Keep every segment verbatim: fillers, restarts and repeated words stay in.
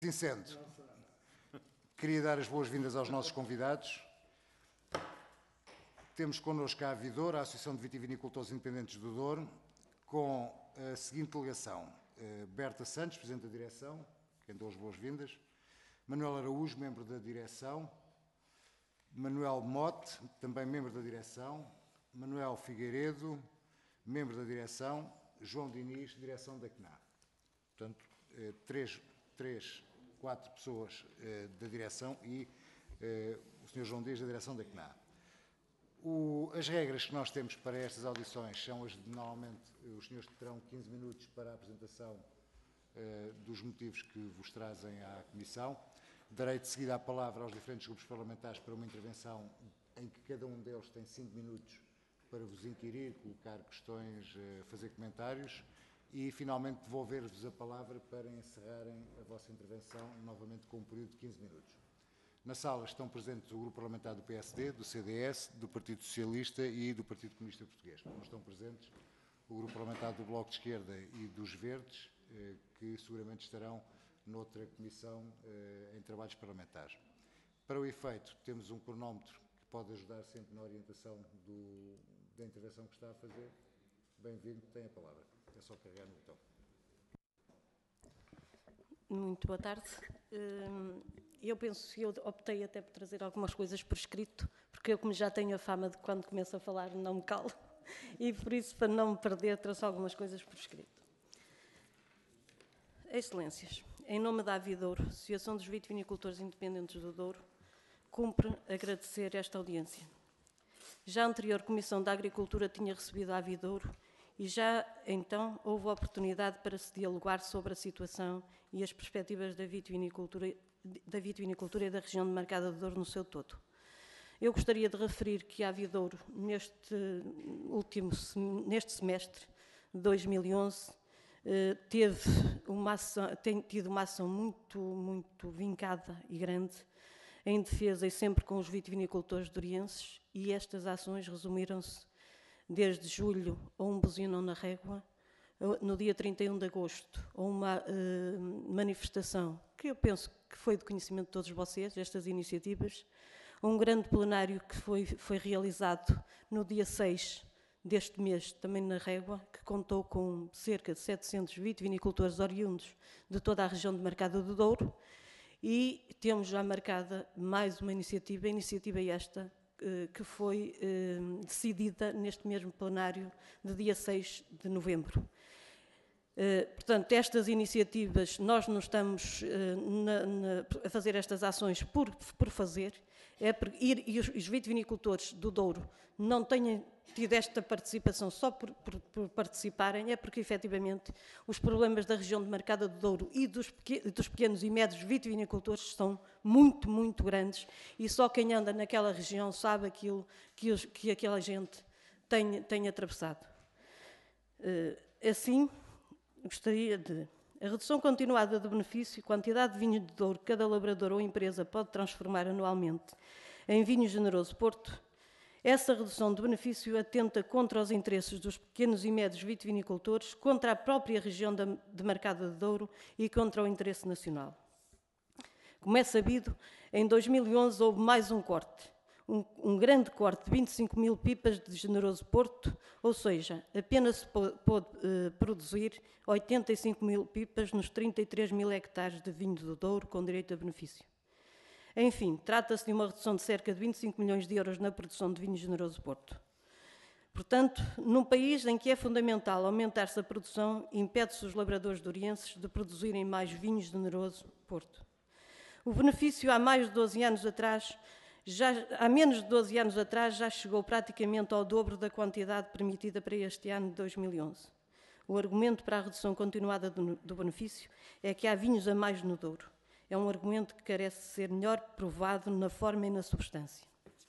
Assim sendo, queria dar as boas-vindas aos nossos convidados. Temos connosco a Avidor, a Associação de Vitivinicultores Independentes do Douro, com a seguinte delegação: Berta Santos, Presidente da Direção, quem dou as boas-vindas, Manuel Araújo, membro da Direção, Manuel Mote, também membro da Direção, Manuel Figueiredo, membro da Direção, João Diniz, Direção da C N A. Portanto, três, três, quatro pessoas da Direção e o senhor João Diniz, da Direção da C N A. O, as regras que nós temos para estas audições são as de, normalmente, os senhores terão quinze minutos para a apresentação uh, dos motivos que vos trazem à Comissão. Darei de seguida a palavra aos diferentes grupos parlamentares para uma intervenção em que cada um deles tem cinco minutos para vos inquirir, colocar questões, uh, fazer comentários e, finalmente, devolver-vos a palavra para encerrarem a vossa intervenção, novamente com um período de quinze minutos. Na sala estão presentes o Grupo Parlamentar do P S D, do C D S, do Partido Socialista e do Partido Comunista Português. Não estão presentes o Grupo Parlamentar do Bloco de Esquerda e dos Verdes, que seguramente estarão noutra comissão em trabalhos parlamentares. Para o efeito, temos um cronómetro que pode ajudar sempre na orientação do, da intervenção que está a fazer. Bem-vindo, tem a palavra. É só carregar no botão. Muito boa tarde. Eu penso que eu optei até por trazer algumas coisas por escrito, porque eu, como já tenho a fama de quando começo a falar não me calo, e por isso, para não me perder, trouxe algumas coisas por escrito. Excelências, em nome da Avidouro, Associação dos Vitivinicultores Independentes do Douro, cumpre agradecer esta audiência. Já a anterior Comissão da Agricultura tinha recebido a Avidouro e já então houve oportunidade para se dialogar sobre a situação e as perspectivas da vitivinicultura, da vitivinicultura e da região demarcada do Douro no seu todo. Eu gostaria de referir que a Avidouro, neste último neste semestre de dois mil e onze, teve uma ação, tem tido uma ação muito, muito vincada e grande em defesa e sempre com os vitivinicultores dourienses, e estas ações resumiram-se desde julho a um buzinão na régua, no dia trinta e um de agosto, a uma uh, manifestação que eu penso que foi de conhecimento de todos vocês, estas iniciativas, a um grande plenário que foi, foi realizado no dia seis deste mês, também na régua, que contou com cerca de setecentos vitivinicultores oriundos de toda a região demarcada do Douro, e temos já marcada mais uma iniciativa, a iniciativa esta, que foi eh, decidida neste mesmo plenário de dia seis de novembro. Eh, portanto, estas iniciativas, nós não estamos eh, na, na, a fazer estas ações por, por fazer, é por ir, e os, os vitivinicultores do Douro não têm tido esta participação só por, por, por participarem, é porque efetivamente os problemas da região demarcada do Douro e dos, pequ dos pequenos e médios vitivinicultores são muito, muito grandes, e só quem anda naquela região sabe aquilo que, os, que aquela gente tem, tem atravessado. Assim, gostaria de... A redução continuada de benefício e quantidade de vinho de Douro que cada labrador ou empresa pode transformar anualmente em vinho generoso Porto, essa redução de benefício atenta contra os interesses dos pequenos e médios vitivinicultores, contra a própria região demarcada de Douro e contra o interesse nacional. Como é sabido, em dois mil e onze houve mais um corte, um, um grande corte de vinte e cinco mil pipas de generoso Porto, ou seja, apenas se pôde, pôde uh, produzir oitenta e cinco mil pipas nos trinta e três mil hectares de vinho do Douro com direito a benefício. Enfim, trata-se de uma redução de cerca de vinte e cinco milhões de euros na produção de vinho generoso Porto. Portanto, num país em que é fundamental aumentar-se a produção, impede-se os labradores dourienses de produzirem mais vinho generoso Porto. O benefício há mais de doze anos atrás, já, há menos de doze anos atrás, já chegou praticamente ao dobro da quantidade permitida para este ano de dois mil e onze. O argumento para a redução continuada do, do benefício é que há vinhos a mais no Douro. É um argumento que carece de ser melhor provado na forma e na substância.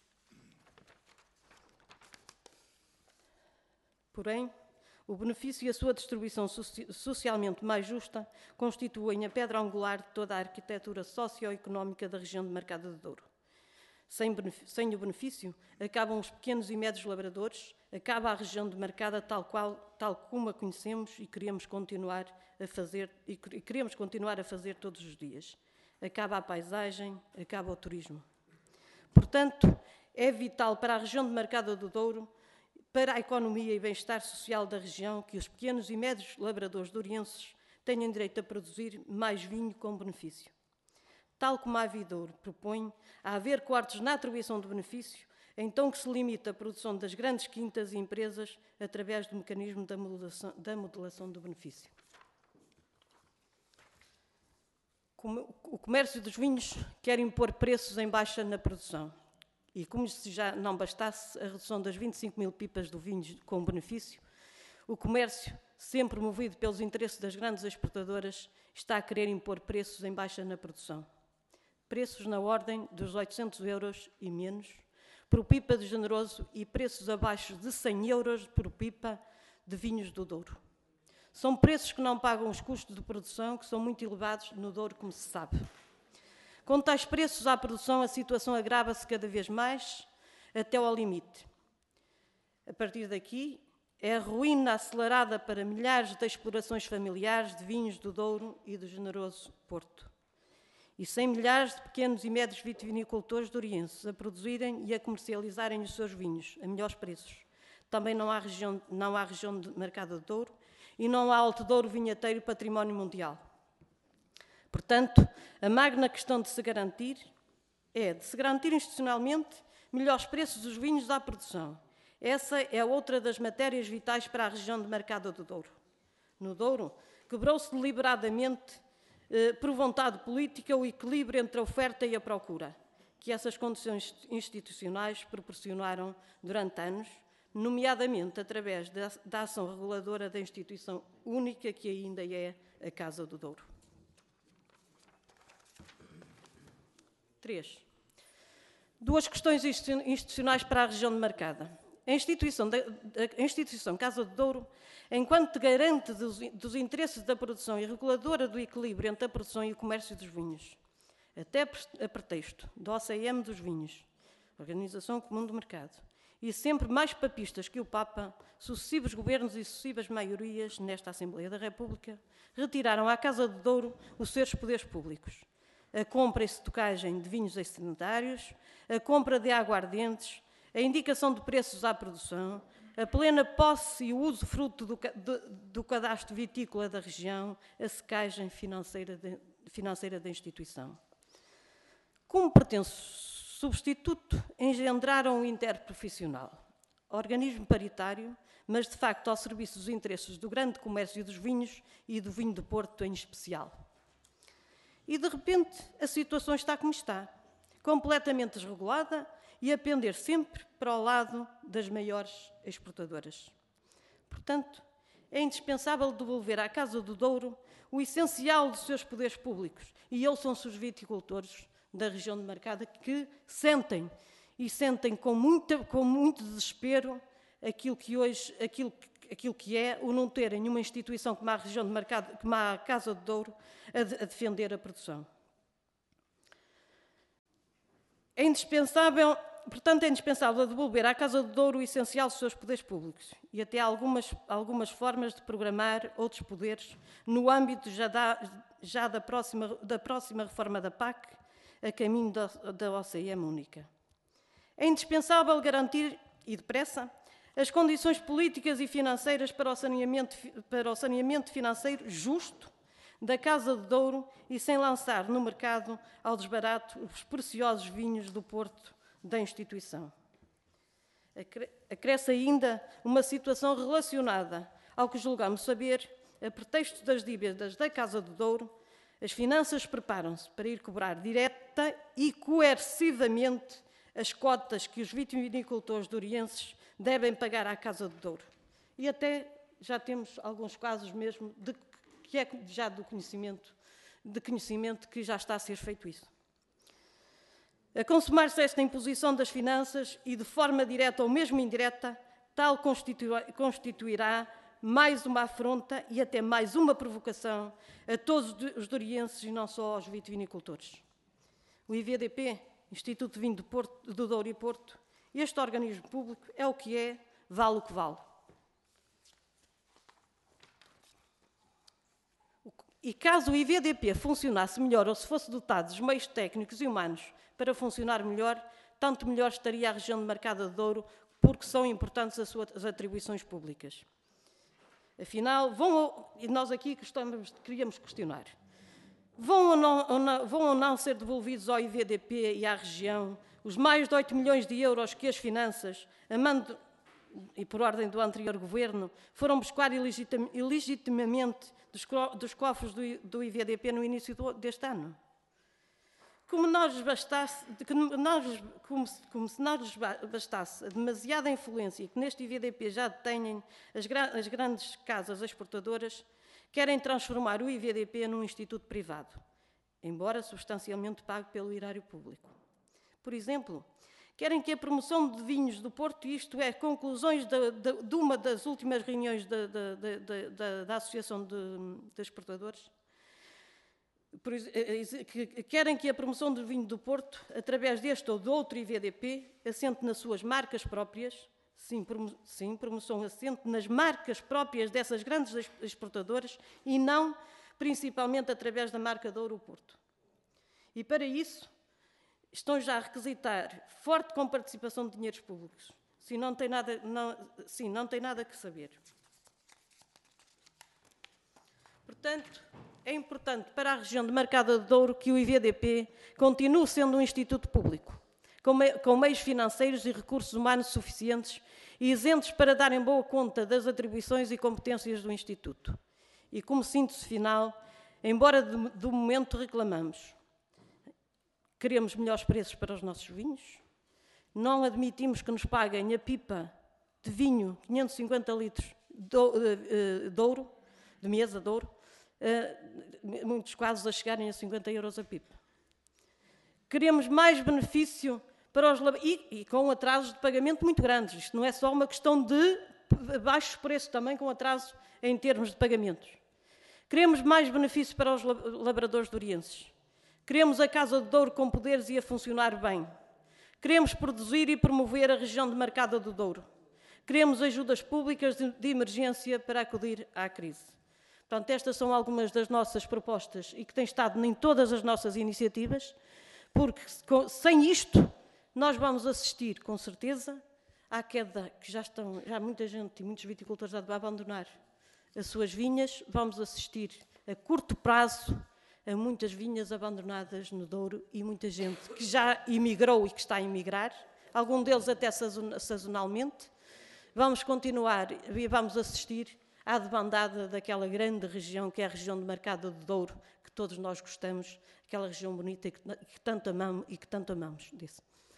Porém, o benefício e a sua distribuição socialmente mais justa constituem a pedra angular de toda a arquitetura socioeconómica da região demarcada de Douro. Sem, sem o benefício, acabam os pequenos e médios labradores, acaba a região demarcada tal, qual, tal como a conhecemos e queremos continuar a fazer, e queremos continuar a fazer todos os dias. Acaba a paisagem, acaba o turismo. Portanto, é vital para a região demarcada do Douro, para a economia e bem-estar social da região, que os pequenos e médios labradores dourienses tenham direito a produzir mais vinho com benefício. Tal como a Avidouro propõe, a haver cortes na atribuição do benefício, então que se limita a produção das grandes quintas e empresas através do mecanismo da modulação, da modulação do benefício. O comércio dos vinhos quer impor preços em baixa na produção. E como se já não bastasse a redução das vinte e cinco mil pipas do vinho com benefício, o comércio, sempre movido pelos interesses das grandes exportadoras, está a querer impor preços em baixa na produção. Preços na ordem dos oitocentos euros e menos por pipa de generoso e preços abaixo de cem euros por pipa de vinhos do Douro. São preços que não pagam os custos de produção, que são muito elevados no Douro, como se sabe. Com tais preços à produção, a situação agrava-se cada vez mais, até ao limite. A partir daqui, é a ruína acelerada para milhares de explorações familiares de vinhos do Douro e do generoso Porto. E sem milhares de pequenos e médios vitivinicultores dourienses a produzirem e a comercializarem os seus vinhos a melhores preços. Também não há região, não há região de mercado de Douro e não há Alto Douro vinheteiro património mundial. Portanto, a magna questão de se garantir é de se garantir institucionalmente melhores preços dos vinhos à produção. Essa é outra das matérias vitais para a região de mercado do Douro. No Douro, quebrou-se deliberadamente, eh, por vontade política, o equilíbrio entre a oferta e a procura, que essas condições institucionais proporcionaram durante anos, nomeadamente através da, da ação reguladora da instituição única que ainda é a Casa do Douro. Três. Duas questões institucionais para a região demarcada. A instituição, da, a instituição Casa do Douro, enquanto garante dos, dos interesses da produção e reguladora do equilíbrio entre a produção e o comércio dos vinhos, até a pretexto da O C M dos vinhos, Organização Comum do Mercado, e sempre mais papistas que o Papa, sucessivos governos e sucessivas maiorias nesta Assembleia da República, retiraram à Casa do Douro os seus poderes públicos. A compra e estocagem de vinhos excedentários, a compra de aguardentes, a indicação de preços à produção, a plena posse e o uso fruto do, do, do cadastro vitícola da região, a secagem financeira, de, financeira da instituição. Como pretenso substituto, engendraram o interprofissional, organismo paritário, mas de facto ao serviço dos interesses do grande comércio dos vinhos e do vinho do Porto em especial. E de repente a situação está como está, completamente desregulada e a pender sempre para o lado das maiores exportadoras. Portanto, é indispensável devolver à Casa do Douro o essencial dos seus poderes públicos, e eles são os viticultores da região demarcada que sentem, e sentem com, muita, com muito desespero aquilo que hoje, aquilo, aquilo que é o não terem uma instituição como a região demarcada, como a Casa do Douro, a, de, a defender a produção. É indispensável, portanto, é indispensável devolver à Casa do Douro o essencial dos seus poderes públicos e até algumas, algumas formas de programar outros poderes no âmbito já da, já da, próxima, da próxima reforma da P A C, a caminho da, da O C M única. É indispensável garantir, e depressa, as condições políticas e financeiras para o saneamento, para o saneamento financeiro justo da Casa do Douro e sem lançar no mercado ao desbarato os preciosos vinhos do Porto da instituição. Acresce ainda uma situação relacionada ao que julgamos saber, a pretexto das dívidas da Casa do Douro, as finanças preparam-se para ir cobrar direta e coercivamente as cotas que os vitivinicultores dourienses devem pagar à Casa do Douro. E até já temos alguns casos mesmo de que é já do conhecimento, de conhecimento que já está a ser feito isso. A consumar-se esta imposição das finanças e de forma direta ou mesmo indireta, tal constituirá mais uma afronta e até mais uma provocação a todos os dourienses e não só aos vitivinicultores. O I V D P, Instituto de Vinho do, Porto, do Douro e Porto, este organismo público é o que é, vale o que vale. E caso o I V D P funcionasse melhor ou se fosse dotado dos meios técnicos e humanos para funcionar melhor, tanto melhor estaria a região demarcada de Douro, porque são importantes as suas atribuições públicas. Afinal, vão, e nós aqui estamos, queríamos questionar, vão ou, não, ou não, vão ou não ser devolvidos ao I V D P e à região os mais de oito milhões de euros que as finanças, a mando, e por ordem do anterior governo, foram buscar ilegitim, ilegitimamente dos, dos cofres do, do I V D P no início do, deste ano? Como, nós bastasse, como, nós, como, se, como se não lhes bastasse a demasiada influência que neste I V D P já detêm as, as grandes casas exportadoras, querem transformar o I V D P num instituto privado, embora substancialmente pago pelo erário público. Por exemplo, querem que a promoção de vinhos do Porto, isto é, conclusões de, de, de uma das últimas reuniões da, da, da, da, da Associação de, de Exportadores, por, que, querem que a promoção do vinho do Porto, através deste ou de outro I V D P, assente nas suas marcas próprias, sim, promo, sim, promoção assente nas marcas próprias dessas grandes exportadoras e não principalmente através da marca Douro Porto. E para isso, estão já a requisitar forte comparticipação de dinheiros públicos. Sim, não tem nada, não, sim, não tem nada que saber. Portanto, é importante para a região demarcada de Douro que o I V D P continue sendo um instituto público, com, me, com meios financeiros e recursos humanos suficientes e isentos para darem boa conta das atribuições e competências do instituto. E como síntese final, embora de, do momento reclamamos, queremos melhores preços para os nossos vinhos, não admitimos que nos paguem a pipa de vinho, quinhentos e cinquenta litros de, de ouro, de mesa de ouro, uh, muitos casos a chegarem a cinquenta euros a pipa. Queremos mais benefício para os e, e com atrasos de pagamento muito grandes. Isto não é só uma questão de baixos preços, também com atraso em termos de pagamentos. Queremos mais benefício para os labradores dourienses. Queremos a Casa de Douro com poderes e a funcionar bem. Queremos produzir e promover a região demarcada do Douro. Queremos ajudas públicas de, de emergência para acudir à crise. Portanto, estas são algumas das nossas propostas e que têm estado em todas as nossas iniciativas, porque sem isto nós vamos assistir, com certeza, à queda, que já estão, já muita gente e muitos viticultores já a abandonar as suas vinhas, vamos assistir a curto prazo a muitas vinhas abandonadas no Douro e muita gente que já emigrou e que está a emigrar, algum deles até sazonalmente. Vamos continuar e vamos assistir à debandada daquela grande região que é a região demarcada do Douro, que todos nós gostamos, aquela região bonita e que, que tanto amamos e que tanto amamos. Disse.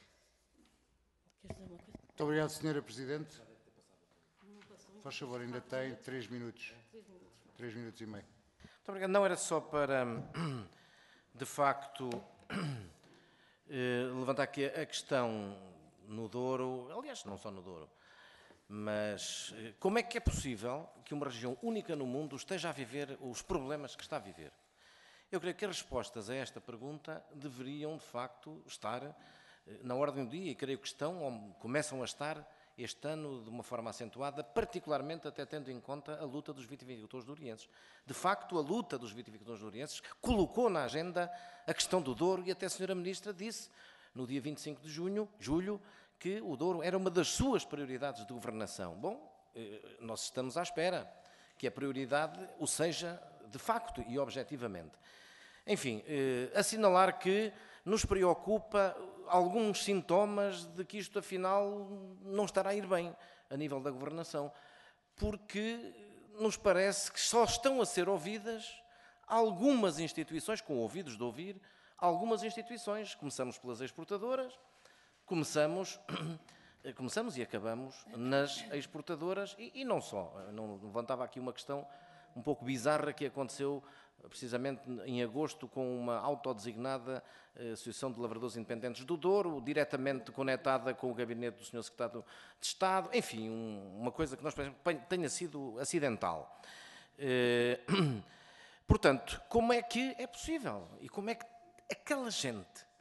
Muito obrigado, senhora Presidente. Faz favor, ainda tem três minutos. Três minutos e meio. Muito obrigado. Não era só para, de facto, levantar aqui a questão no Douro, aliás, não só no Douro, mas como é que é possível que uma região única no mundo esteja a viver os problemas que está a viver? Eu creio que as respostas a esta pergunta deveriam, de facto, estar na ordem do dia e creio que estão, ou começam a estar este ano de uma forma acentuada, particularmente até tendo em conta a luta dos vitivinicultores dourienses. De facto, a luta dos vitivinicultores dourienses colocou na agenda a questão do Douro e até a senhora Ministra disse, no dia vinte e cinco de junho, julho, que o Douro era uma das suas prioridades de governação. Bom, nós estamos à espera que a prioridade o seja de facto e objetivamente. Enfim, assinalar que nos preocupa alguns sintomas de que isto, afinal, não estará a ir bem a nível da governação, porque nos parece que só estão a ser ouvidas algumas instituições, com ouvidos de ouvir, algumas instituições. Começamos pelas exportadoras, começamos, começamos e acabamos nas exportadoras, e, e não só. Não levantava aqui uma questão um pouco bizarra que aconteceu precisamente em agosto com uma autodesignada Associação de Lavradores Independentes do Douro, diretamente conectada com o gabinete do senhor Secretário de Estado, enfim, um, uma coisa que nós pensamos que tenha sido acidental. Eh, portanto, como é que é possível? E como é que aquela gente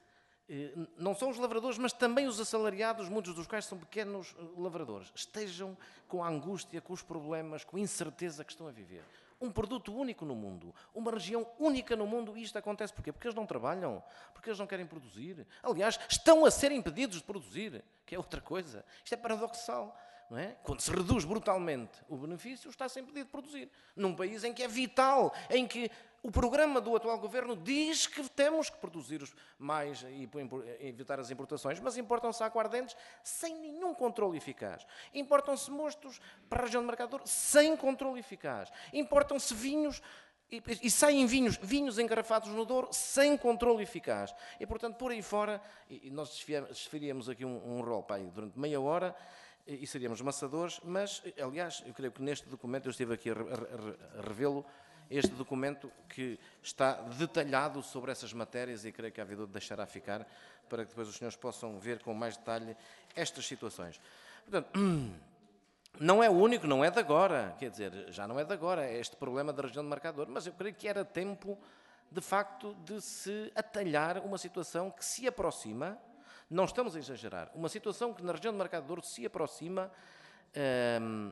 não só os lavradores, mas também os assalariados, muitos dos quais são pequenos lavradores, estejam com a angústia, com os problemas, com a incerteza que estão a viver. Um produto único no mundo, uma região única no mundo, e isto acontece porquê? Porque eles não trabalham, porque eles não querem produzir. Aliás, estão a ser impedidos de produzir, que é outra coisa. Isto é paradoxal, não é? Quando se reduz brutalmente o benefício, está-se impedido de produzir. Num país em que é vital, em que o programa do atual governo diz que temos que produzir mais e evitar as importações, mas importam-se aguardentes sem nenhum controle eficaz. Importam-se mostos para a região de Mercador sem controle eficaz. Importam-se vinhos e, e saem vinhos, vinhos engarrafados no Douro sem controle eficaz. E, portanto, por aí fora, e, e nós desferíamos aqui um, um rol para aí durante meia hora, e seríamos maçadores, mas, aliás, eu creio que neste documento, eu estive aqui a, a, a revê-lo, este documento que está detalhado sobre essas matérias, e creio que a Avidouro deixará ficar para que depois os senhores possam ver com mais detalhe estas situações. Portanto, não é o único, não é de agora, quer dizer, já não é de agora, é este problema da região de Mercador, mas eu creio que era tempo, de facto, de se atalhar uma situação que se aproxima, não estamos a exagerar, uma situação que na região de Mercador se aproxima hum,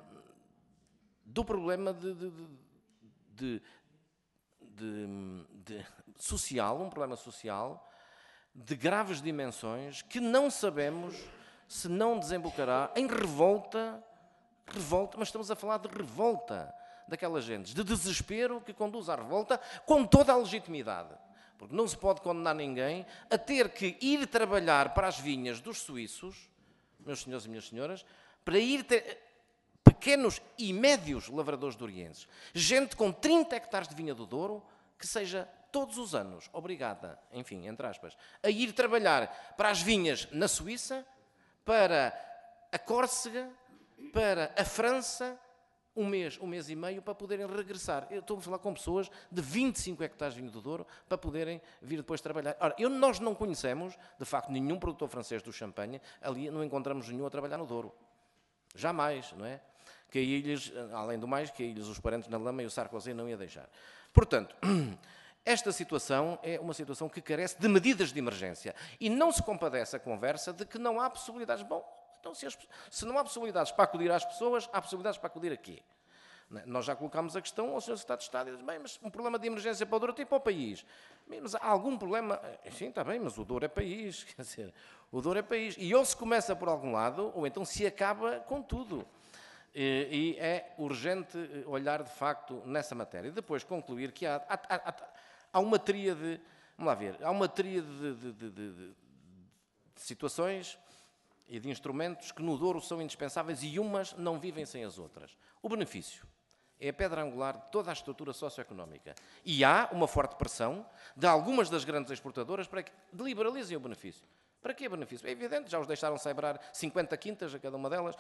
do problema de, de, de, de, de social, um problema social de graves dimensões que não sabemos se não desembocará em revolta, revolta, mas estamos a falar de revolta daquelas gentes, de desespero que conduz à revolta com toda a legitimidade. Porque não se pode condenar ninguém a ter que ir trabalhar para as vinhas dos suíços, meus senhores e minhas senhoras, para ir ter pequenos e médios lavradores dourienses. Gente com trinta hectares de vinha do Douro, que seja todos os anos obrigada, enfim, entre aspas, a ir trabalhar para as vinhas na Suíça, para a Córcega, para a França, um mês, um mês e meio, para poderem regressar. Eu estou a falar com pessoas de vinte e cinco hectares de vinho do Douro para poderem vir depois trabalhar. Ora, eu, nós não conhecemos, de facto, nenhum produtor francês do champanhe, ali não encontramos nenhum a trabalhar no Douro. Jamais, não é? Caí-lhes, além do mais, caí-lhes os parentes na lama e o Sarkozy não ia deixar. Portanto, esta situação é uma situação que carece de medidas de emergência e não se compadece a conversa de que não há possibilidades. Bom, então se, as, se não há possibilidades para acudir às pessoas, há possibilidades para acudir a quê? Nós já colocámos a questão ao senhor Secretário de Estado e diz, bem, mas um problema de emergência para o Douro tem para o país. Bem, mas há algum problema? Sim, está bem, mas o Douro é país, quer dizer, o Douro é país. E ou se começa por algum lado, ou então se acaba com tudo. E, e é urgente olhar, de facto, nessa matéria. E depois concluir que há, há, há, há uma tríade, vamos lá ver, há uma tríade de, de, de, de, de situações e de instrumentos que no Douro são indispensáveis e umas não vivem sem as outras. O benefício é a pedra angular de toda a estrutura socioeconómica. E há uma forte pressão de algumas das grandes exportadoras para que liberalizem o benefício. Para que benefício? É evidente, já os deixaram celebrar cinquenta quintas a cada uma delas.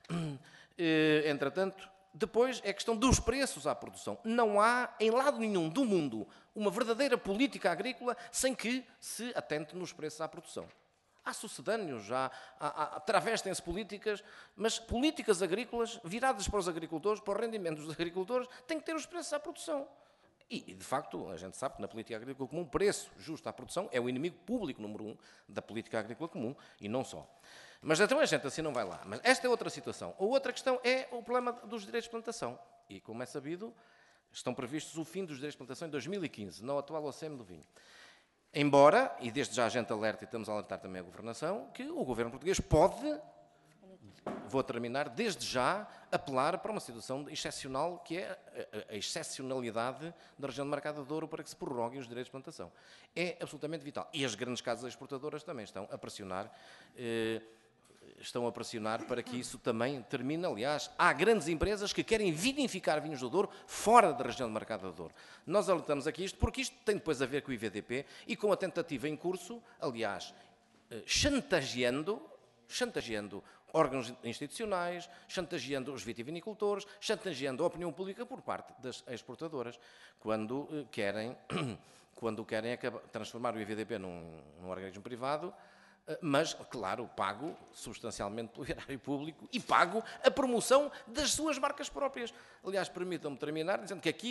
Entretanto, depois é a questão dos preços à produção. Não há, em lado nenhum do mundo, uma verdadeira política agrícola sem que se atente nos preços à produção. Há sucedâneos, já travestem-se políticas, mas políticas agrícolas viradas para os agricultores, para os rendimentos dos agricultores, têm que ter os preços à produção. E, de facto, a gente sabe que na política agrícola comum, preço justo à produção é o inimigo público número um da política agrícola comum, e não só. Mas então a gente assim não vai lá. Mas esta é outra situação. A outra questão é o problema dos direitos de plantação. E, como é sabido, estão previstos o fim dos direitos de plantação em dois mil e quinze, no atual O C M do vinho. Embora, e desde já a gente alerta e estamos a alertar também a governação, que o governo português pode, vou terminar, desde já apelar para uma situação excepcional, que é a excepcionalidade da região de Mercado do Douro para que se prorroguem os direitos de plantação. É absolutamente vital. E as grandes casas exportadoras também estão a pressionar, eh, estão a pressionar para que isso também termine. Aliás, há grandes empresas que querem vinificar vinhos do Douro fora da região de Mercado do Douro. Nós alertamos aqui isto porque isto tem depois a ver com o I V D P e com a tentativa em curso, aliás, chantageando, chantageando órgãos institucionais, chantageando os vitivinicultores, chantageando a opinião pública por parte das exportadoras, quando querem, quando querem acabar, transformar o I V D P num, num organismo privado, mas, claro, pago substancialmente pelo erário público e pago a promoção das suas marcas próprias. Aliás, permitam-me terminar dizendo que aqui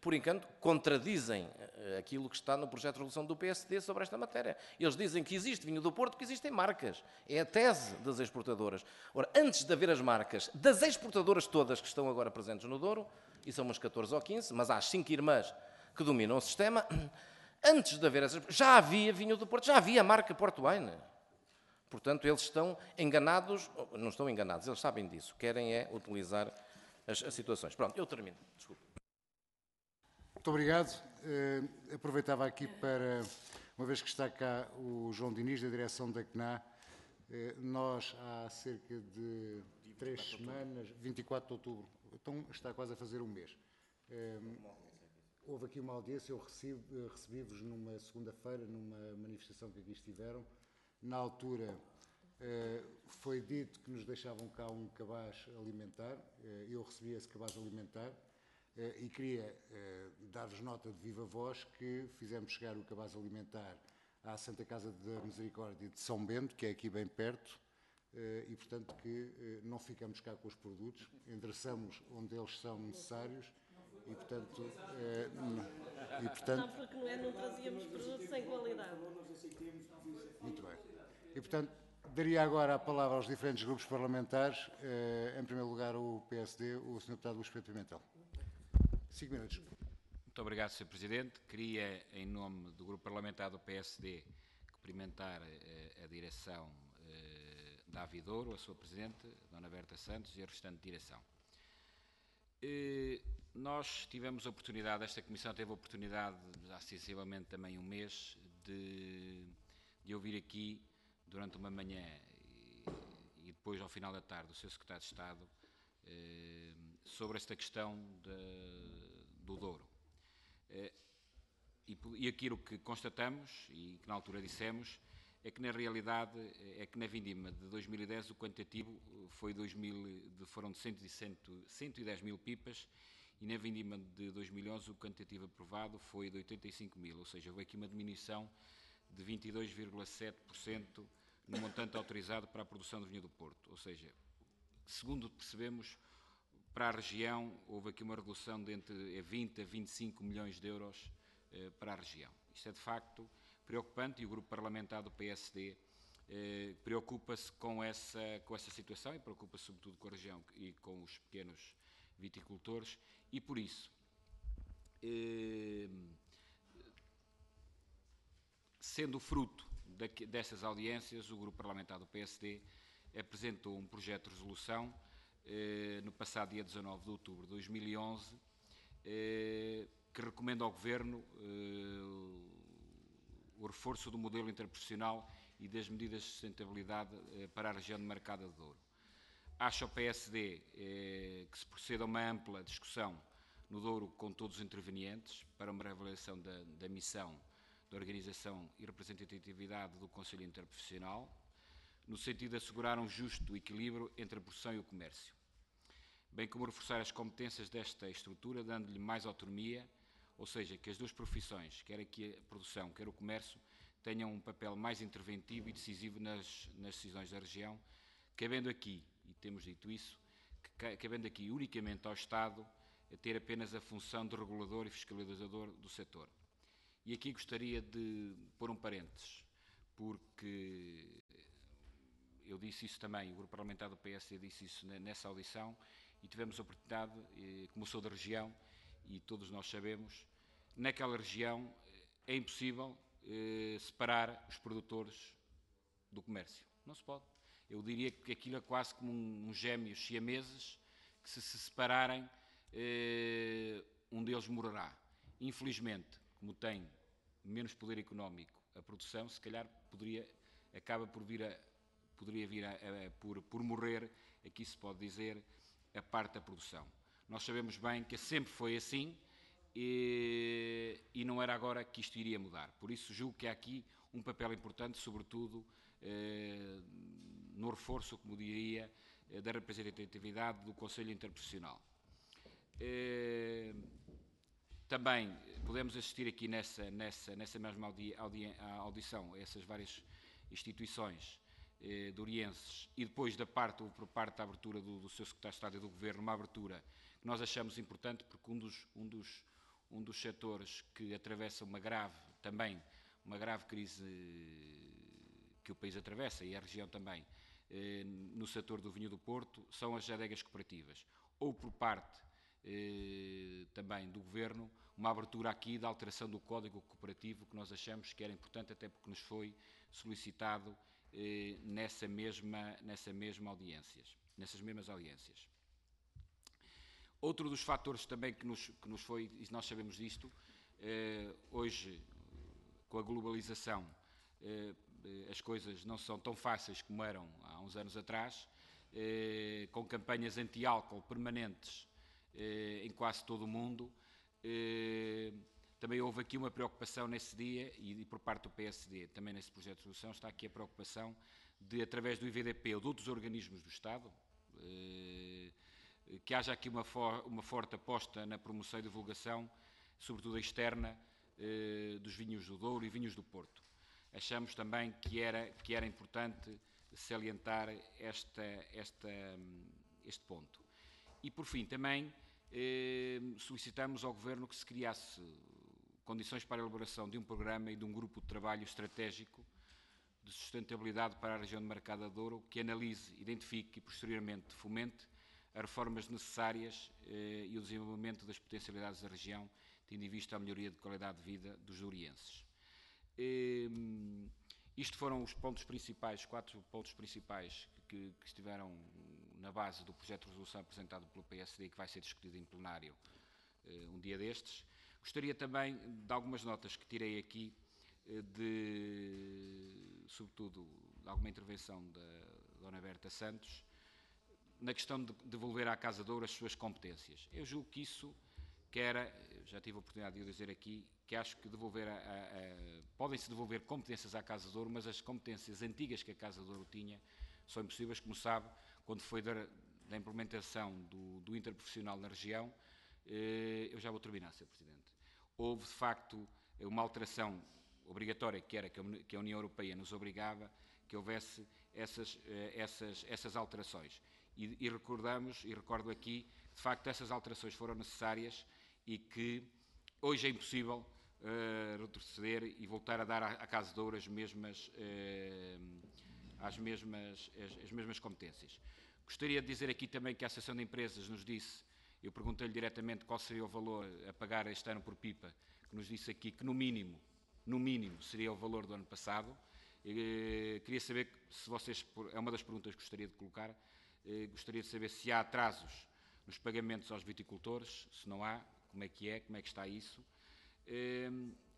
por enquanto, contradizem aquilo que está no projeto de resolução do P S D sobre esta matéria. Eles dizem que existe vinho do Porto porque existem marcas. É a tese das exportadoras. Ora, antes de haver as marcas das exportadoras todas que estão agora presentes no Douro, e são umas catorze ou quinze, mas há as cinco irmãs que dominam o sistema, antes de haver essas... Já havia vinho do Porto, já havia a marca Porto Wine. Portanto, eles estão enganados, não estão enganados, eles sabem disso, querem é utilizar as, as situações. Pronto, eu termino, desculpe. Muito obrigado. Uh, aproveitava aqui para, uma vez que está cá o João Diniz, da direção da C N A, uh, nós há cerca de três semanas, vinte e quatro de outubro, então está quase a fazer um mês, uh, houve aqui uma audiência, eu recebi, recebi-vos numa segunda-feira, numa manifestação que aqui estiveram. Na altura uh, foi dito que nos deixavam cá um cabaz alimentar, uh, eu recebi esse cabaz alimentar, Uh, e queria uh, dar-vos nota de viva voz que fizemos chegar o cabaz alimentar à Santa Casa da Misericórdia de São Bento, que é aqui bem perto, uh, e portanto que uh, não ficamos cá com os produtos, endereçamos onde eles são necessários e portanto... Uh, e, portanto não, porque não, é, não trazíamos produtos sem qualidade. Muito bem. E portanto, daria agora a palavra aos diferentes grupos parlamentares, uh, em primeiro lugar o P S D, o senhor Deputado Luís Pedro Pimentel. Cinco minutos. Muito obrigado, senhor Presidente. Queria, em nome do Grupo Parlamentar do P S D, cumprimentar eh, a direção eh, da Avidouro, a sua Presidente, Dona Berta Santos, e a restante direção. Eh, nós tivemos a oportunidade, esta Comissão teve a oportunidade, há sensivelmente também um mês, de, de ouvir aqui, durante uma manhã e, e depois, ao final da tarde, o seu Secretário de Estado, eh, sobre esta questão de, do Douro. Eh, e, e aquilo que constatamos, e que na altura dissemos, é que na realidade, é que na vindima de dois mil e dez o quantitativo foi dois mil, de, foram de cento e dez mil pipas, e na vindima de dois mil e onze o quantitativo aprovado foi de oitenta e cinco mil, ou seja, houve aqui uma diminuição de vinte e dois vírgula sete por cento no montante autorizado para a produção de vinho do Porto. Ou seja, segundo percebemos, para a região houve aqui uma redução de entre vinte a vinte e cinco milhões de euros eh, para a região. Isto é de facto preocupante e o grupo parlamentar do P S D eh, preocupa-se com essa, com essa situação e preocupa-se sobretudo com a região e com os pequenos viticultores e por isso, eh, sendo fruto daqui, dessas audiências, o grupo parlamentar do P S D apresentou um projeto de resolução eh, no passado dia dezanove de outubro de dois mil e onze eh, que recomenda ao Governo eh, o reforço do modelo interprofissional e das medidas de sustentabilidade eh, para a região de Marcada de Douro. Acha o P S D eh, que se proceda a uma ampla discussão no Douro com todos os intervenientes para uma reavaliação da, da missão da organização e representatividade do Conselho Interprofissional, no sentido de assegurar um justo equilíbrio entre a produção e o comércio, bem como reforçar as competências desta estrutura, dando-lhe mais autonomia, ou seja, que as duas profissões, quer aqui a produção, quer o comércio, tenham um papel mais interventivo e decisivo nas, nas decisões da região, cabendo aqui, e temos dito isso, que, cabendo aqui unicamente ao Estado a ter apenas a função de regulador e fiscalizador do setor. E aqui gostaria de pôr um parênteses, porque eu disse isso também, o Grupo Parlamentar do P S D disse isso nessa audição, e tivemos a oportunidade, como sou da região, e todos nós sabemos, naquela região é impossível eh, separar os produtores do comércio. Não se pode. Eu diria que aquilo é quase como um, uns gêmeos siameses que se se separarem, eh, um deles morrerá. Infelizmente, como tem menos poder económico a produção, se calhar poderia, acaba por vir a, poderia vir a, a, por, por morrer, aqui se pode dizer, a parte da produção. Nós sabemos bem que sempre foi assim e, e não era agora que isto iria mudar. Por isso julgo que há aqui um papel importante, sobretudo eh, no reforço, como diria, eh, da representatividade do Conselho Interprofissional. Eh, também podemos assistir aqui nessa, nessa, nessa mesma audi, audi, audição a essas várias instituições eh, dorienses e depois da parte, ou por parte da abertura do, do seu Secretário de Estado e do Governo, uma abertura que nós achamos importante porque um dos, um dos, um dos setores que atravessa uma grave, também, uma grave crise que o país atravessa, e a região também, eh, no setor do vinho do Porto, são as adegas cooperativas. Ou por parte eh, também do Governo, uma abertura aqui da alteração do Código Cooperativo, que nós achamos que era importante, até porque nos foi solicitado eh, nessa mesma, nessa mesma audiências, nessas mesmas audiências. Outro dos fatores também que nos, que nos foi, e nós sabemos disto, eh, hoje, com a globalização, eh, as coisas não são tão fáceis como eram há uns anos atrás, eh, com campanhas anti-álcool permanentes eh, em quase todo o mundo. Eh, também houve aqui uma preocupação nesse dia, e, e por parte do P S D, também nesse projeto de resolução, está aqui a preocupação de, através do I V D P ou de outros organismos do Estado, eh, que haja aqui uma, for, uma forte aposta na promoção e divulgação, sobretudo externa, eh, dos vinhos do Douro e vinhos do Porto. Achamos também que era, que era importante salientar esta, esta, este ponto. E, por fim, também eh, solicitamos ao Governo que se criasse condições para a elaboração de um programa e de um grupo de trabalho estratégico de sustentabilidade para a região de Marcada de Douro, que analise, identifique e, posteriormente, fomente as reformas necessárias eh, e o desenvolvimento das potencialidades da região, tendo em vista a melhoria de qualidade de vida dos dourienses. Eh, isto foram os pontos principais, quatro pontos principais que, que estiveram na base do projeto de resolução apresentado pelo P S D, que vai ser discutido em plenário eh, um dia destes. Gostaria também de algumas notas que tirei aqui, eh, de, sobretudo, de alguma intervenção da Dona Berta Santos, na questão de devolver à Casa de Douro as suas competências. Eu julgo que isso, que era, já tive a oportunidade de o dizer aqui, que acho que devolver a, a, a, podem-se devolver competências à Casa de Douro, mas as competências antigas que a Casa de Douro tinha são impossíveis, como sabe, quando foi da, da implementação do, do interprofissional na região. Eh, eu já vou terminar, senhor Presidente. Houve, de facto, uma alteração obrigatória, que era que a União Europeia nos obrigava que houvesse essas, essas, essas alterações. E, e recordamos, e recordo aqui, de facto, essas alterações foram necessárias e que hoje é impossível uh, retroceder e voltar a dar à, à Casa de Douro as mesmas, uh, as, mesmas, as, as mesmas competências. Gostaria de dizer aqui também que a Associação de Empresas nos disse, eu perguntei-lhe diretamente qual seria o valor a pagar este ano por pipa, que nos disse aqui que no mínimo, no mínimo, seria o valor do ano passado. Uh, queria saber se vocês, é uma das perguntas que gostaria de colocar, uh, gostaria de saber se há atrasos nos pagamentos aos viticultores, se não há, como é que é, como é que está isso. Eh,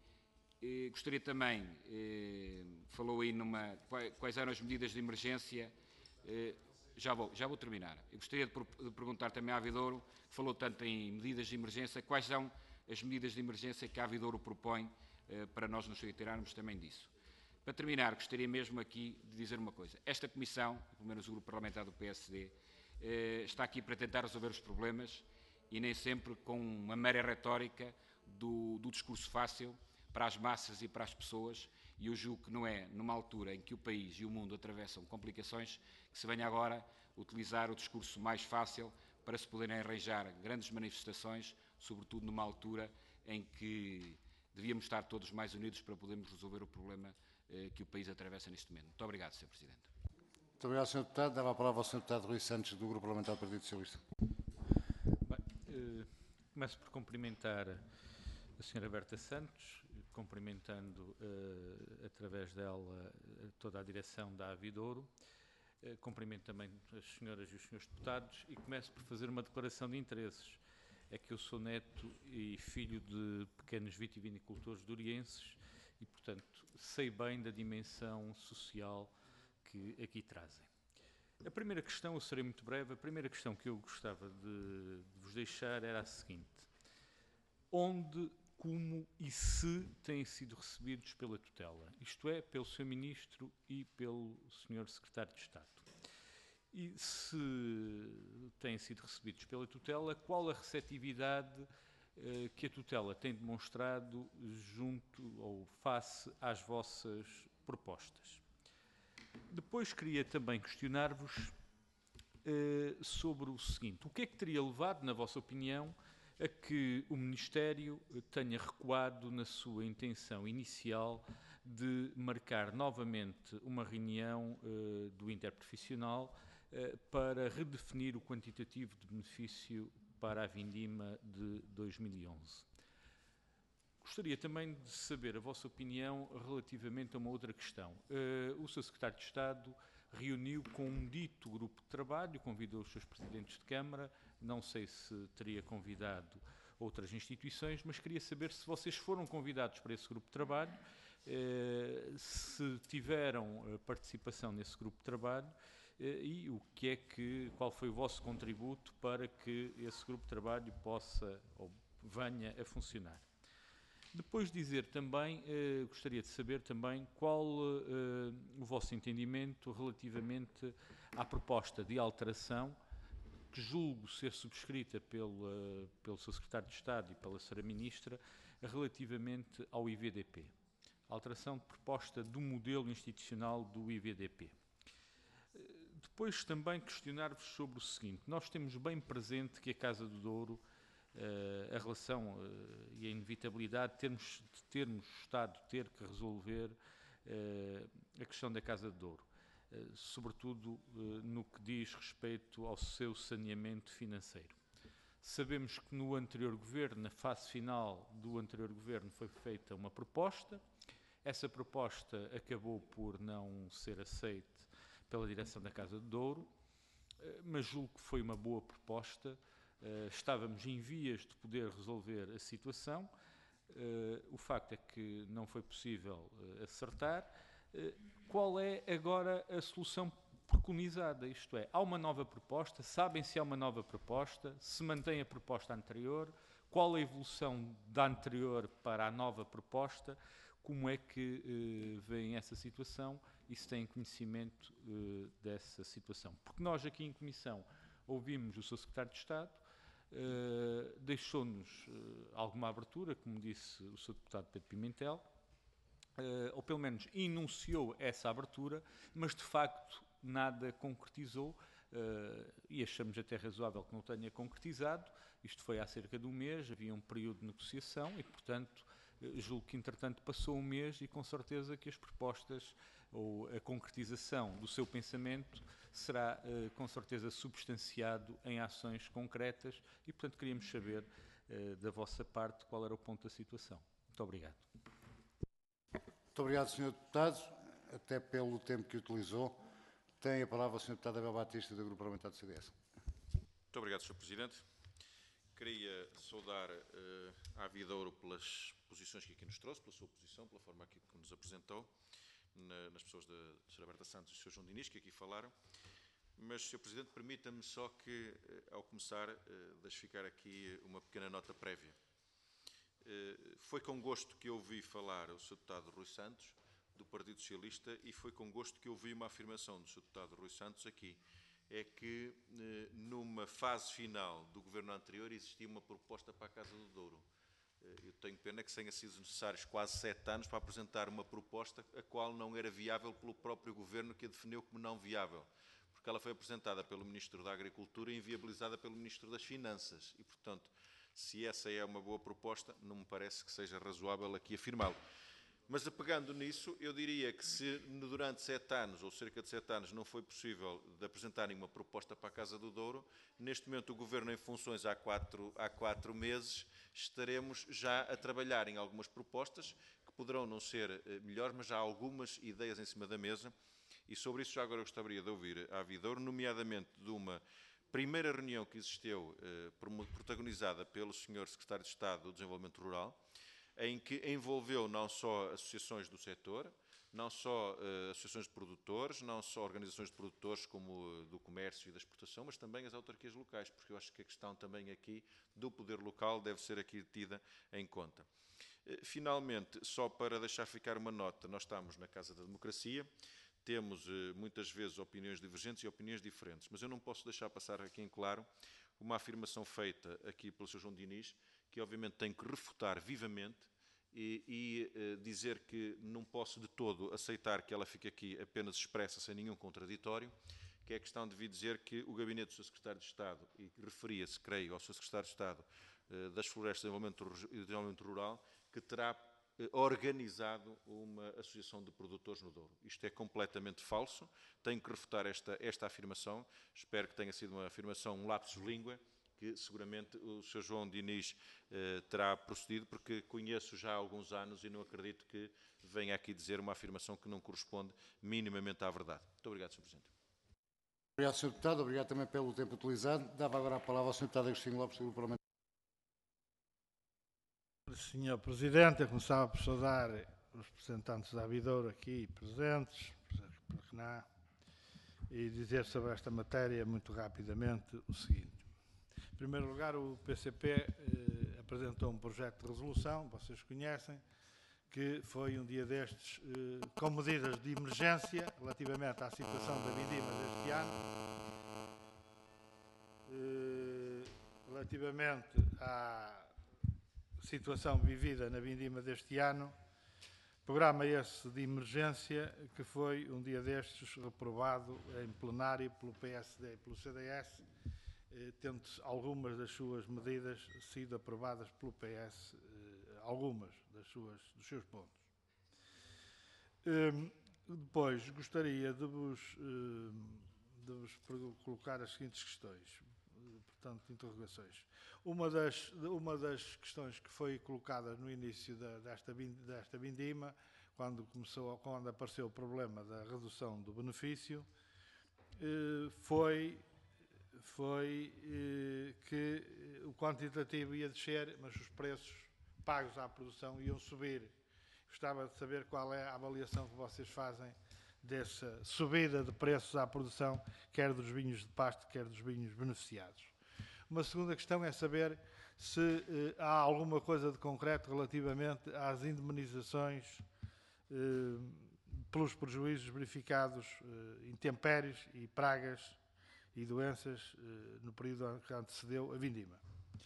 eh, gostaria também, eh, falou aí numa, quais, quais eram as medidas de emergência, eh, já, vou, já vou terminar. Eu gostaria de, de perguntar também à Avidouro, que falou tanto em medidas de emergência, quais são as medidas de emergência que a Avidouro propõe eh, para nós nos retirarmos também disso. Para terminar, gostaria mesmo aqui de dizer uma coisa. Esta Comissão, pelo menos o Grupo Parlamentar do P S D, eh, está aqui para tentar resolver os problemas e nem sempre com uma mera retórica do, do discurso fácil para as massas e para as pessoas, e eu julgo que não é numa altura em que o país e o mundo atravessam complicações que se venha agora utilizar o discurso mais fácil para se poderem arranjar grandes manifestações, sobretudo numa altura em que devíamos estar todos mais unidos para podermos resolver o problema eh, que o país atravessa neste momento. Muito obrigado, senhor Presidente. Muito obrigado, senhor Deputado. Dava a palavra ao senhor Deputado Rui Santos, do Grupo Parlamentar do Partido Socialista. Começo por cumprimentar a senhora Berta Santos, cumprimentando, uh, através dela, toda a direção da Avidouro. Uh, cumprimento também as senhoras e os senhores deputados e começo por fazer uma declaração de interesses. É que eu sou neto e filho de pequenos vitivinicultores dourienses e, portanto, sei bem da dimensão social que aqui trazem. A primeira questão, eu serei muito breve, a primeira questão que eu gostava de, de vos deixar era a seguinte. Onde, como e se têm sido recebidos pela tutela? Isto é, pelo senhor Ministro e pelo senhor Secretário de Estado. E se têm sido recebidos pela tutela, qual a receptividade eh, que a tutela tem demonstrado junto ou face às vossas propostas? Depois queria também questionar-vos uh, sobre o seguinte. O que é que teria levado, na vossa opinião, a que o Ministério tenha recuado na sua intenção inicial de marcar novamente uma reunião uh, do interprofissional uh, para redefinir o quantitativo de benefício para a vindima de dois mil e onze. Gostaria também de saber a vossa opinião relativamente a uma outra questão. Uh, o seu Secretário de Estado reuniu com um dito grupo de trabalho, convidou os seus presidentes de Câmara, não sei se teria convidado outras instituições, mas queria saber se vocês foram convidados para esse grupo de trabalho, eh, se tiveram participação nesse grupo de trabalho eh, e o que é que, qual foi o vosso contributo para que esse grupo de trabalho possa ou venha a funcionar. Depois dizer também, eh, gostaria de saber também qual eh, o vosso entendimento relativamente à proposta de alteração que julgo ser subscrita pelo, pelo seu Secretário de Estado e pela senhora Ministra relativamente ao I V D P. A alteração de proposta do modelo institucional do I V D P. Depois também questionar-vos sobre o seguinte. Nós temos bem presente que a Casa do Douro, Uh, a relação uh, e a inevitabilidade de termos, de termos Estado ter que resolver uh, a questão da Casa de Douro, uh, sobretudo uh, no que diz respeito ao seu saneamento financeiro. Sabemos que no anterior governo, na fase final do anterior governo, foi feita uma proposta. Essa proposta acabou por não ser aceite pela direção da Casa de Douro, uh, mas julgo que foi uma boa proposta. Uh, estávamos em vias de poder resolver a situação, uh, o facto é que não foi possível uh, acertar. Uh, qual é agora a solução preconizada? Isto é, há uma nova proposta, sabem se há uma nova proposta, se mantém a proposta anterior, qual a evolução da anterior para a nova proposta, como é que uh, veem essa situação e se têm conhecimento uh, dessa situação. Porque nós aqui em Comissão ouvimos o seu Secretário de Estado, Uh, deixou-nos uh, alguma abertura, como disse o seu Deputado Pedro Pimentel, uh, ou pelo menos enunciou essa abertura, mas de facto nada concretizou uh, e achamos até razoável que não tenha concretizado. Isto foi há cerca de um mês, havia um período de negociação e, portanto, uh, julgo que entretanto passou um mês e com certeza que as propostas ou a concretização do seu pensamento será uh, com certeza substanciado em ações concretas e, portanto, queríamos saber uh, da vossa parte qual era o ponto da situação. Muito obrigado. Muito obrigado, senhor Deputado, até pelo tempo que utilizou. Tem a palavra o senhor Deputado Abel Batista, do Grupo Parlamentar do C D S. Muito obrigado, senhor Presidente. Queria saudar uh, a Avidouro pelas posições que aqui nos trouxe, pela sua posição, pela forma aqui que nos apresentou, na, nas pessoas da senhora Berta Santos e do senhor João Diniz, que aqui falaram. Mas, senhor Presidente, permita-me só que, ao começar, deixe ficar aqui uma pequena nota prévia. Foi com gosto que ouvi falar o senhor Deputado Rui Santos, do Partido Socialista, e foi com gosto que ouvi uma afirmação do senhor Deputado Rui Santos aqui. É que, numa fase final do governo anterior, existia uma proposta para a Casa do Douro. Eu tenho pena que tenha sido necessários quase sete anos para apresentar uma proposta a qual não era viável pelo próprio governo, que a definiu como não viável. Porque ela foi apresentada pelo Ministro da Agricultura e inviabilizada pelo Ministro das Finanças. E, portanto, se essa é uma boa proposta, não me parece que seja razoável aqui afirmá-lo. Mas, apegando nisso, eu diria que se durante sete anos, ou cerca de sete anos, não foi possível de apresentarem uma proposta para a Casa do Douro, neste momento o Governo em funções há quatro, há quatro meses, estaremos já a trabalhar em algumas propostas, que poderão não ser melhores, mas já há algumas ideias em cima da mesa, e sobre isso já agora gostaria de ouvir a Avidouro, nomeadamente de uma primeira reunião que existiu, eh, protagonizada pelo senhor Secretário de Estado do Desenvolvimento Rural, em que envolveu não só associações do setor, não só uh, associações de produtores, não só organizações de produtores como uh, do comércio e da exportação, mas também as autarquias locais, porque eu acho que a questão também aqui do poder local deve ser aqui tida em conta. Uh, finalmente, só para deixar ficar uma nota, nós estamos na Casa da Democracia, temos uh, muitas vezes opiniões divergentes e opiniões diferentes, mas eu não posso deixar passar aqui em claro uma afirmação feita aqui pelo senhor João Diniz, que obviamente tenho que refutar vivamente e, e uh, dizer que não posso de todo aceitar que ela fique aqui apenas expressa sem nenhum contraditório, que é a questão de vir dizer que o gabinete do seu Secretário de Estado, e referia-se, creio, ao seu Secretário de Estado, das Florestas e do Desenvolvimento Rural, que terá organizado uma associação de produtores no Douro. Isto é completamente falso, tenho que refutar esta, esta afirmação, espero que tenha sido uma afirmação, um lapsus língua, que seguramente o senhor João Diniz eh, terá procedido, porque conheço já há alguns anos e não acredito que venha aqui dizer uma afirmação que não corresponde minimamente à verdade. Muito obrigado, senhor Presidente. Obrigado, senhor Deputado. Obrigado também pelo tempo utilizado. Dava agora a palavra ao senhor Deputado Agostinho Lopes, do Grupo Parlamentar. senhor Presidente, eu começava por saudar os representantes da Avidouro aqui presentes, e dizer sobre esta matéria muito rapidamente o seguinte. Em primeiro lugar, o P C P eh, apresentou um projeto de resolução, vocês conhecem, que foi um dia destes eh, com medidas de emergência relativamente à situação da vindima deste ano, eh, relativamente à situação vivida na vindima deste ano, programa esse de emergência que foi um dia destes reprovado em plenário pelo P S D e pelo C D S, eh, tendo algumas das suas medidas sido aprovadas pelo P S, eh, algumas das suas, dos seus pontos. Eh, depois, gostaria de vos, eh, de vos colocar as seguintes questões, eh, portanto, interrogações. Uma das, uma das questões que foi colocada no início da, desta, desta vindima, quando, começou, quando apareceu o problema da redução do benefício, eh, foi, foi eh, que o quantitativo ia descer, mas os preços pagos à produção iam subir. Gostava de saber qual é a avaliação que vocês fazem dessa subida de preços à produção, quer dos vinhos de pasto, quer dos vinhos beneficiados. Uma segunda questão é saber se eh, há alguma coisa de concreto relativamente às indemnizações eh, pelos prejuízos verificados, eh, intempéries e pragas e doenças eh, no período que antecedeu a vindima.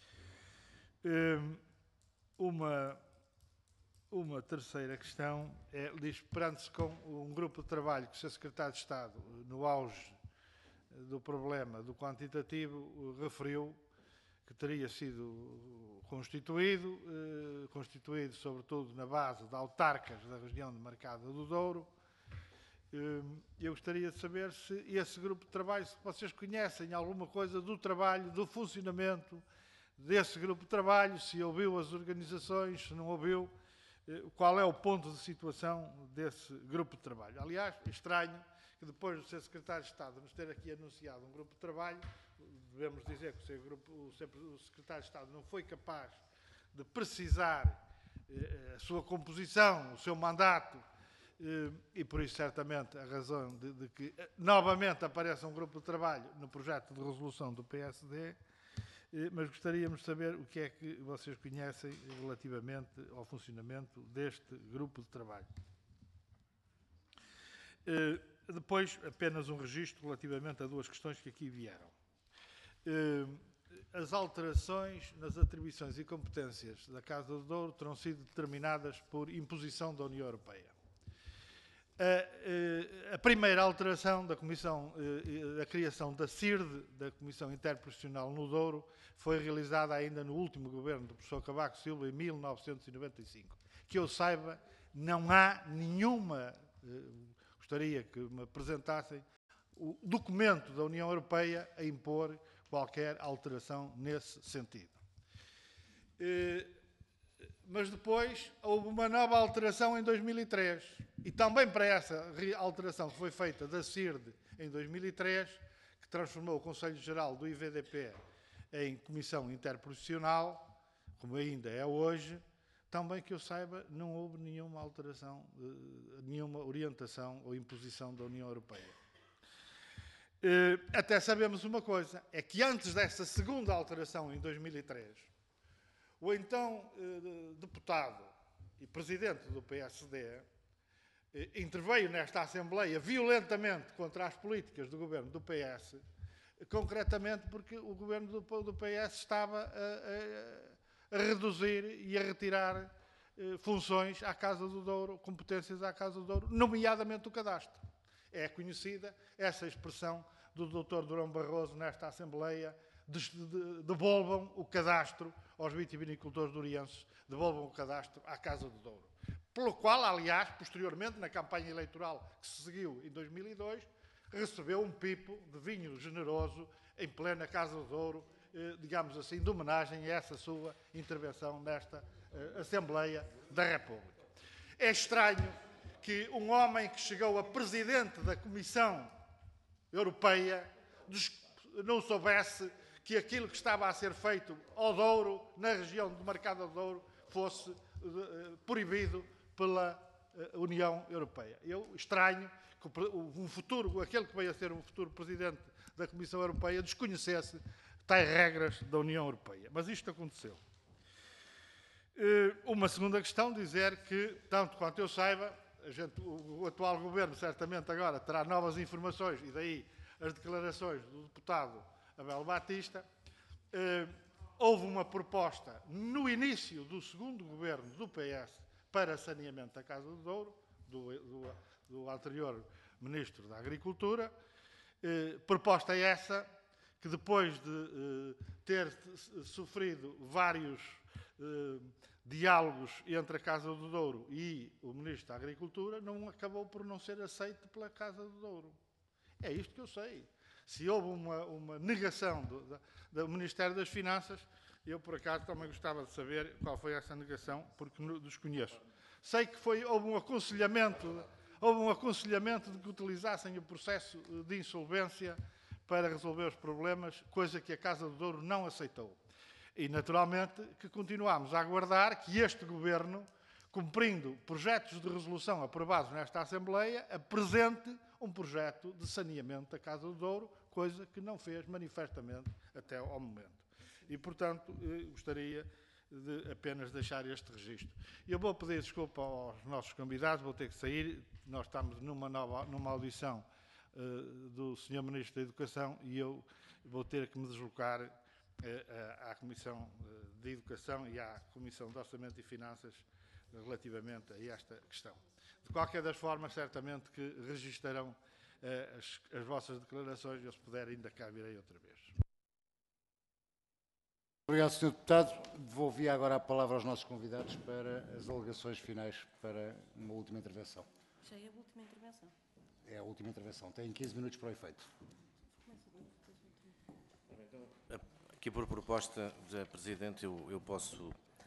Eh, uma, uma terceira questão é, esperando-se com um grupo de trabalho que o senhor Secretário de Estado, no auge do problema do quantitativo, referiu que teria sido constituído, eh, constituído sobretudo na base de autarcas da região de Marcada do Douro. Eh, eu gostaria de saber se esse grupo de trabalho, se vocês conhecem alguma coisa do trabalho, do funcionamento desse grupo de trabalho, se ouviu as organizações, se não ouviu, eh, qual é o ponto de situação desse grupo de trabalho. Aliás, é estranho que depois do senhor Secretário de Estado nos ter aqui anunciado um grupo de trabalho, devemos dizer que o, seu grupo, o Secretário de Estado não foi capaz de precisar eh, a sua composição, o seu mandato, eh, e por isso certamente a razão de, de que eh, novamente apareça um grupo de trabalho no projeto de resolução do P S D, eh, mas gostaríamos de saber o que é que vocês conhecem relativamente ao funcionamento deste grupo de trabalho. Eh, Depois, apenas um registro relativamente a duas questões que aqui vieram. As alterações nas atribuições e competências da Casa do Douro terão sido determinadas por imposição da União Europeia. A, a primeira alteração da Comissão, a criação da C I R D, da Comissão Interprofissional no Douro, foi realizada ainda no último governo do professor Cavaco Silva, em mil novecentos e noventa e cinco. Que eu saiba, não há nenhuma... Gostaria que me apresentassem o documento da União Europeia a impor qualquer alteração nesse sentido. Mas depois houve uma nova alteração em dois mil e três e também para essa alteração que foi feita da C I R D em dois mil e três, que transformou o Conselho Geral do I V D P em Comissão Interprofissional, como ainda é hoje, também que eu saiba, não houve nenhuma alteração, nenhuma orientação ou imposição da União Europeia. Até sabemos uma coisa, é que antes dessa segunda alteração, em dois mil e três, o então deputado e presidente do P S D interveio nesta Assembleia violentamente contra as políticas do governo do P S, concretamente porque o governo do P S estava a... a a reduzir e a retirar eh, funções à Casa do Douro, competências à Casa do Douro, nomeadamente o cadastro. É conhecida essa expressão do doutor Durão Barroso nesta Assembleia, de, de, devolvam o cadastro aos vitivinicultores dourienses devolvam o cadastro à Casa do Douro. Pelo qual, aliás, posteriormente, na campanha eleitoral que se seguiu em dois mil e dois, recebeu um pipo de vinho generoso em plena Casa do Douro, eh, digamos assim, de homenagem a essa sua intervenção nesta eh, Assembleia da República. É estranho que um homem que chegou a presidente da Comissão Europeia não soubesse que aquilo que estava a ser feito ao Douro, na região do Mercado do Douro, fosse uh, proibido pela uh, União Europeia. Eu estranho que um futuro, aquele que veio a ser um futuro presidente da Comissão Europeia, desconhecesse tais regras da União Europeia. Mas isto aconteceu. Uh, uma segunda questão, dizer que, tanto quanto eu saiba, a gente, o, o atual governo certamente agora terá novas informações, e daí as declarações do deputado Abel Batista. Eh, houve uma proposta no início do segundo governo do P S para saneamento da Casa do Douro, do, do, do anterior Ministro da Agricultura. Eh, proposta essa que, depois de eh, ter sofrido vários eh, diálogos entre a Casa do Douro e o Ministro da Agricultura, não acabou por não ser aceito pela Casa do Douro. É isto que eu sei. Se houve uma, uma negação do, da, do Ministério das Finanças, eu, por acaso, também gostava de saber qual foi essa negação, porque desconheço. Sei que foi, houve um aconselhamento, houve um aconselhamento de que utilizassem o processo de insolvência para resolver os problemas, coisa que a Casa do Douro não aceitou. E, naturalmente, que continuamos a aguardar que este Governo, cumprindo projetos de resolução aprovados nesta Assembleia, apresente um projeto de saneamento da Casa do Douro, coisa que não fez manifestamente até ao momento. E, portanto, gostaria de apenas deixar este registro. Eu vou pedir desculpa aos nossos convidados, vou ter que sair. Nós estamos numa, nova, numa audição uh, do senhor Ministro da Educação e eu vou ter que me deslocar uh, à Comissão de Educação e à Comissão de Orçamento e Finanças relativamente a esta questão. De qualquer das formas, certamente que registarão uh, as, as vossas declarações e, eu, se puder, ainda cá virei outra vez. Obrigado, senhor Deputado. Devolvia agora a palavra aos nossos convidados para as alegações finais para uma última intervenção. Já é a última intervenção. É a última intervenção. Tem quinze minutos para o efeito. Aqui, por proposta da Presidente, eu, eu posso...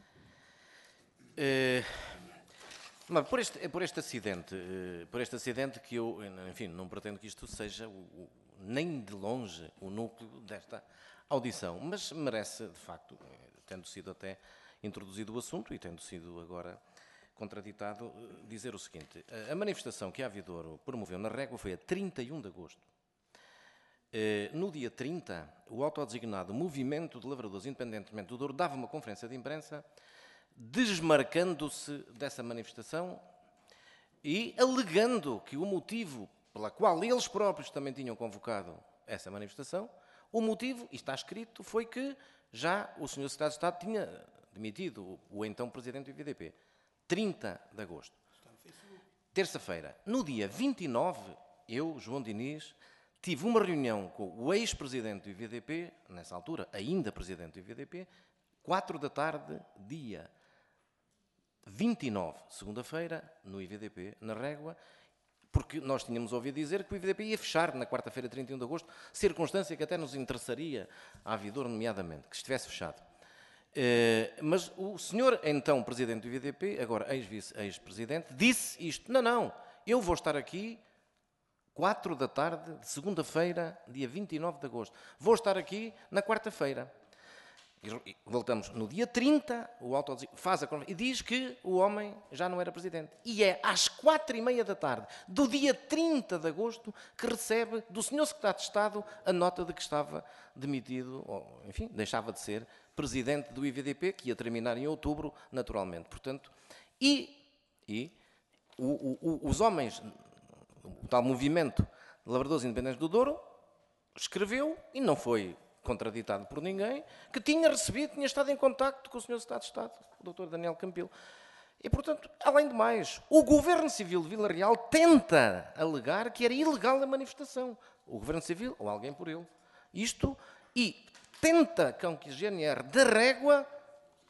Eh, Mas por este, é por este acidente, por este acidente que eu, enfim, não pretendo que isto seja o, o, nem de longe o núcleo desta audição, mas merece, de facto, tendo sido até introduzido o assunto e tendo sido agora contraditado, dizer o seguinte: a manifestação que a Avidouro promoveu na Régua foi a trinta e um de agosto. No dia trinta, o autodesignado Movimento de Lavradores Independentemente do Douro dava uma conferência de imprensa desmarcando-se dessa manifestação e alegando que o motivo pela qual eles próprios também tinham convocado essa manifestação, o motivo, e está escrito, foi que já o senhor Secretário de Estado tinha demitido o, o então Presidente do I V D P. trinta de agosto. Terça-feira. No dia vinte e nove, eu, João Diniz, tive uma reunião com o ex-Presidente do I V D P, nessa altura, ainda Presidente do I V D P, quatro da tarde, dia vinte e nove, segunda-feira, no I V D P, na Régua, porque nós tínhamos ouvido dizer que o I V D P ia fechar na quarta-feira, trinta e um de agosto, circunstância que até nos interessaria a Avidouro, nomeadamente, que estivesse fechado. Uh, mas o senhor, então, Presidente do I V D P, agora ex-Presidente, disse isto: não, não, eu vou estar aqui quatro da tarde, de segunda-feira, dia vinte e nove de agosto. Vou estar aqui na quarta-feira. E voltamos no dia trinta, o autodesignado faz a conversa e diz que o homem já não era presidente. E é às quatro e meia da tarde, do dia trinta de agosto, que recebe do senhor Secretário de Estado a nota de que estava demitido, ou, enfim, deixava de ser presidente do I V D P, que ia terminar em outubro, naturalmente. Portanto, e, e o, o, os homens, o tal movimento de Lavradores Independentes do Douro, escreveu, e não foi contraditado por ninguém, que tinha recebido, tinha estado em contacto com o senhor Secretário de Estado, o doutor Daniel Campelo. E, portanto, além de mais, o Governo Civil de Vila Real tenta alegar que era ilegal a manifestação. O Governo Civil, ou alguém por ele. Isto, e tenta com que a G N R da Régua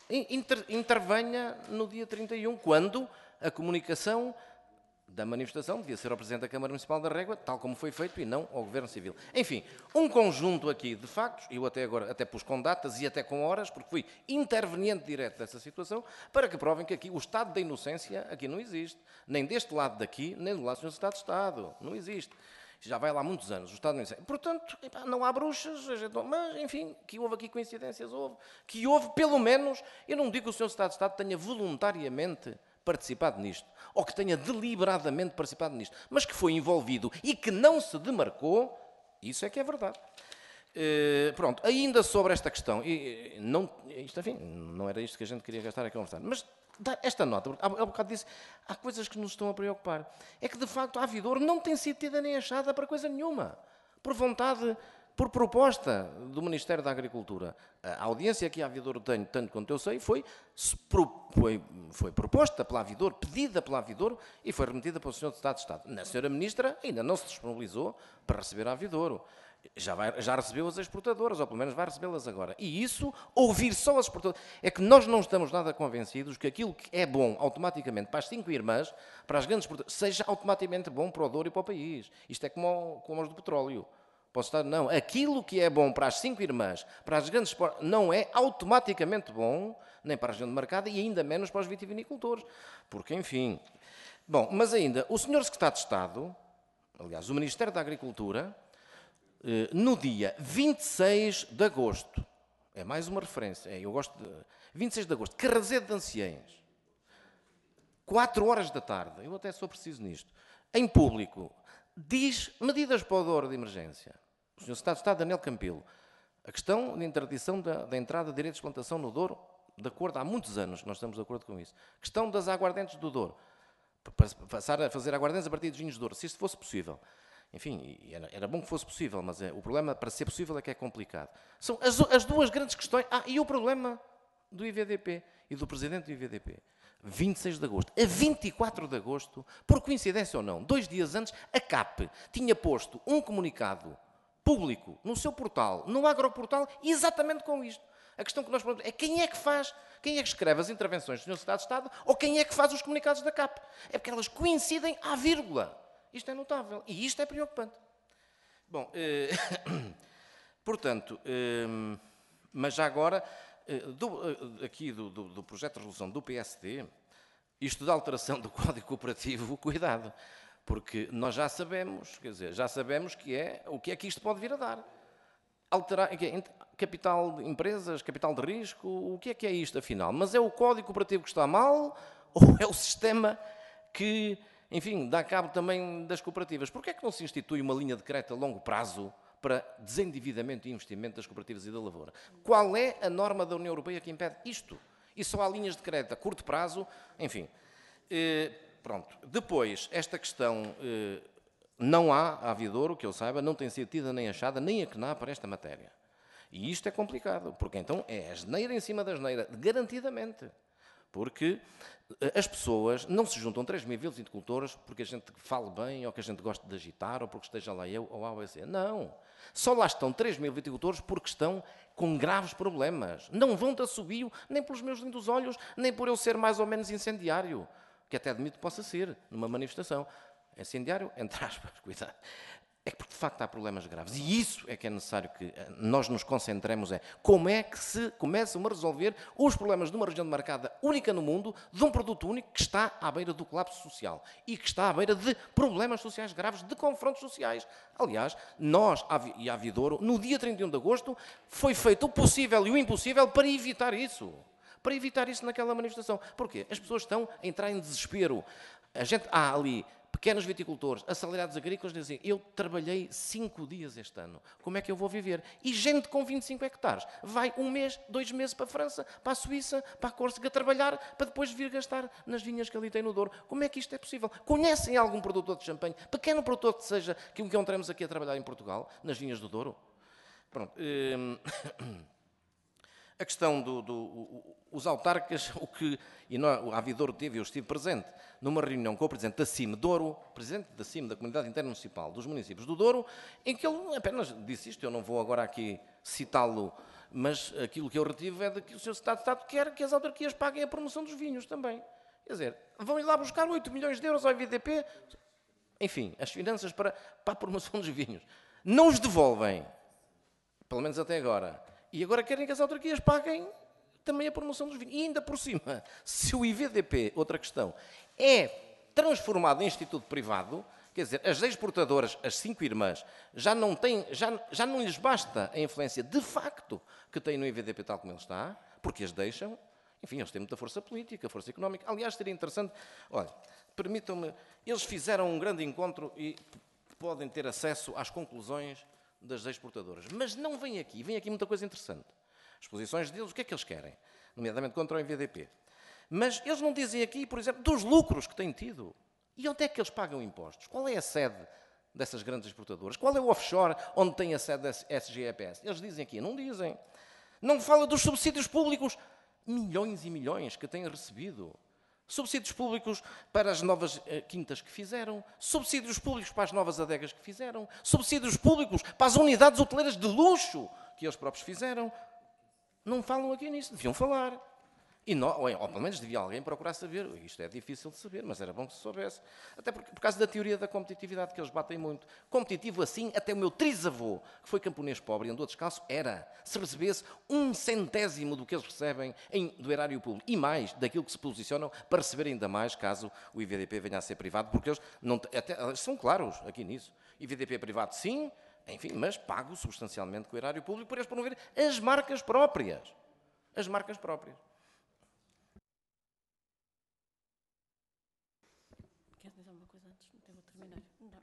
inter, intervenha no dia trinta e um, quando a comunicação da manifestação devia ser ao Presidente da Câmara Municipal da Régua, tal como foi feito, e não ao Governo Civil. Enfim, um conjunto aqui de factos, eu até agora até pus com datas e até com horas, porque fui interveniente direto dessa situação, para que provem que aqui o estado da inocência aqui não existe. Nem deste lado daqui, nem do lado do senhor Secretário de Estado. Não existe. Já vai lá há muitos anos, o estado da inocência. Portanto, epá, não há bruxas, a gente não, mas, enfim, que houve aqui coincidências, houve. Que houve, pelo menos, eu não digo que o senhor Secretário de Estado tenha voluntariamente participado nisto, ou que tenha deliberadamente participado nisto, mas que foi envolvido e que não se demarcou, isso é que é verdade. Uh, pronto, ainda sobre esta questão, e, não, isto, enfim, não era isto que a gente queria gastar a conversar, mas esta nota, há, há bocado disse, há coisas que nos estão a preocupar. É que, de facto, a Avidor não tem sido tida nem achada para coisa nenhuma, por vontade, por proposta do Ministério da Agricultura. A audiência que a Avidor tem, tanto quanto eu sei, foi, foi, foi proposta pela Avidor, pedida pela Avidor e foi remetida para o senhor Secretário de Estado. A senhora Ministra ainda não se disponibilizou para receber a Avidor. Já, vai, já recebeu as exportadoras, ou pelo menos vai recebê-las agora. E isso, ouvir só as exportadoras, é que nós não estamos nada convencidos que aquilo que é bom automaticamente para as cinco irmãs, para as grandes exportadoras, seja automaticamente bom para o Douro e para o país. Isto é como, como os do petróleo. Posso estar, não, aquilo que é bom para as cinco irmãs, para as grandes exportadoras, não é automaticamente bom, nem para a região de mercado e ainda menos para os vitivinicultores. Porque, enfim... Bom, mas ainda, o senhor Secretário de Estado, aliás, o Ministério da Agricultura, no dia vinte e seis de agosto, é mais uma referência, é, eu gosto de... vinte e seis de agosto, Carrazedo de Anciães, quatro horas da tarde, eu até sou preciso nisto, em público, diz medidas para o Douro de emergência. O senhor Secretário de Estado, Daniel Campelo, a questão de interdição da, da entrada de direitos de plantação no Douro, de acordo, há muitos anos que nós estamos de acordo com isso. A questão das aguardentes do Douro, para passar a fazer aguardentes a partir dos vinhos do Douro, se isto fosse possível. Enfim, era, era bom que fosse possível, mas é, o problema para ser possível é que é complicado. São as, as duas grandes questões. Ah, e o problema do I V D P e do Presidente do I V D P. vinte e seis de agosto. A vinte e quatro de agosto, por coincidência ou não, dois dias antes, a C A P tinha posto um comunicado público no seu portal, no agroportal, exatamente com isto. A questão que nós perguntamos é quem é que faz, quem é que escreve as intervenções do senhor Secretário de Estado ou quem é que faz os comunicados da C A P. É porque elas coincidem à vírgula. Isto é notável e isto é preocupante. Bom, eh, portanto, eh, mas já agora, eh, do, eh, aqui do, do, do projeto de resolução do P S D, isto da alteração do Código Cooperativo, cuidado, porque nós já sabemos, quer dizer, já sabemos que é, o que é que isto pode vir a dar. Alterar, capital de empresas, capital de risco, o que é que é isto afinal? Mas é o Código Cooperativo que está mal ou é o sistema que... Enfim, dá cabo também das cooperativas. Porquê é que não se institui uma linha de crédito a longo prazo para desendividamento e investimento das cooperativas e da lavoura? Qual é a norma da União Europeia que impede isto? E só há linhas de crédito a curto prazo, enfim. Eh, pronto. Depois, esta questão, eh, não há, a Avidouro, que eu saiba, não tem sido tida nem achada, nem a C N A para esta matéria. E isto é complicado, porque então é a asneira em cima da asneira, garantidamente. Porque as pessoas não se juntam três mil viticultores porque a gente fale bem, ou que a gente goste de agitar, ou porque esteja lá eu, ou A O C. Não. Só lá estão três mil viticultores porque estão com graves problemas. Não vão de assobio, nem pelos meus lindos olhos, nem por eu ser mais ou menos incendiário, que até admito que possa ser, numa manifestação. Incendiário, entre aspas, cuidado. É que, de facto, há problemas graves. E isso é que é necessário que nós nos concentremos, é como é que se começam a resolver os problemas de uma região demarcada única no mundo, de um produto único que está à beira do colapso social e que está à beira de problemas sociais graves, de confrontos sociais. Aliás, nós, e a Avidouro, no dia trinta e um de agosto, foi feito o possível e o impossível para evitar isso. Para evitar isso naquela manifestação. Porquê? As pessoas estão a entrar em desespero. A gente, há ali... pequenos viticultores, assalariados agrícolas, dizem, eu trabalhei cinco dias este ano, como é que eu vou viver? E gente com vinte e cinco hectares vai um mês, dois meses para a França, para a Suíça, para a Córcega, trabalhar, para depois vir gastar nas vinhas que ali tem no Douro. Como é que isto é possível? Conhecem algum produtor de champanhe, pequeno produtor que seja, que encontramos aqui a trabalhar em Portugal, nas vinhas do Douro? Pronto. Hum, A questão dos do, do, autarcas, o que e nós, a Avidouro teve, eu estive presente, numa reunião com o Presidente da C I M Douro, Presidente da C I M, da Comunidade Intermunicipal dos Municípios do Douro, em que ele apenas disse isto, eu não vou agora aqui citá-lo, mas aquilo que eu retive é de que o senhor Secretário de Estado quer que as autarquias paguem a promoção dos vinhos também. Quer dizer, vão ir lá buscar oito milhões de euros ao I V D P, enfim, as finanças para, para a promoção dos vinhos. Não os devolvem, pelo menos até agora. E agora querem que as autarquias paguem também a promoção dos vinhos. E ainda por cima, se o I V D P, outra questão, é transformado em instituto privado, quer dizer, as exportadoras, as cinco irmãs, já não, têm, já, já não lhes basta a influência de facto que têm no I V D P tal como ele está, porque as deixam, enfim, eles têm muita força política, força económica. Aliás, seria interessante, olha, permitam-me, eles fizeram um grande encontro e podem ter acesso às conclusões das exportadoras. Mas não vem aqui, vem aqui muita coisa interessante. As posições deles, o que é que eles querem? Nomeadamente contra o I V D P. Mas eles não dizem aqui, por exemplo, dos lucros que têm tido. E onde é que eles pagam impostos? Qual é a sede dessas grandes exportadoras? Qual é o offshore onde tem a sede da S G E P S? Eles dizem aqui, não dizem. Não fala dos subsídios públicos, milhões e milhões que têm recebido. Subsídios públicos para as novas eh, quintas que fizeram, subsídios públicos para as novas adegas que fizeram, subsídios públicos para as unidades hoteleiras de luxo que eles próprios fizeram. Não falam aqui nisso, deviam falar. E não, ou, ou pelo menos devia alguém procurar saber. Isto é difícil de saber, mas era bom que se soubesse. Até porque, por causa da teoria da competitividade, que eles batem muito. Competitivo assim, até o meu trisavô, que foi camponês pobre e andou descalço, era. Se recebesse um centésimo do que eles recebem em, do erário público. E mais, daquilo que se posicionam para receber ainda mais, caso o I V D P venha a ser privado, porque eles, não, até, eles são claros aqui nisso. I V D P privado, sim, enfim, mas pago substancialmente com o erário público por eles promover as marcas próprias. As marcas próprias. Quer dizer alguma coisa antes? Eu vou terminar. Não.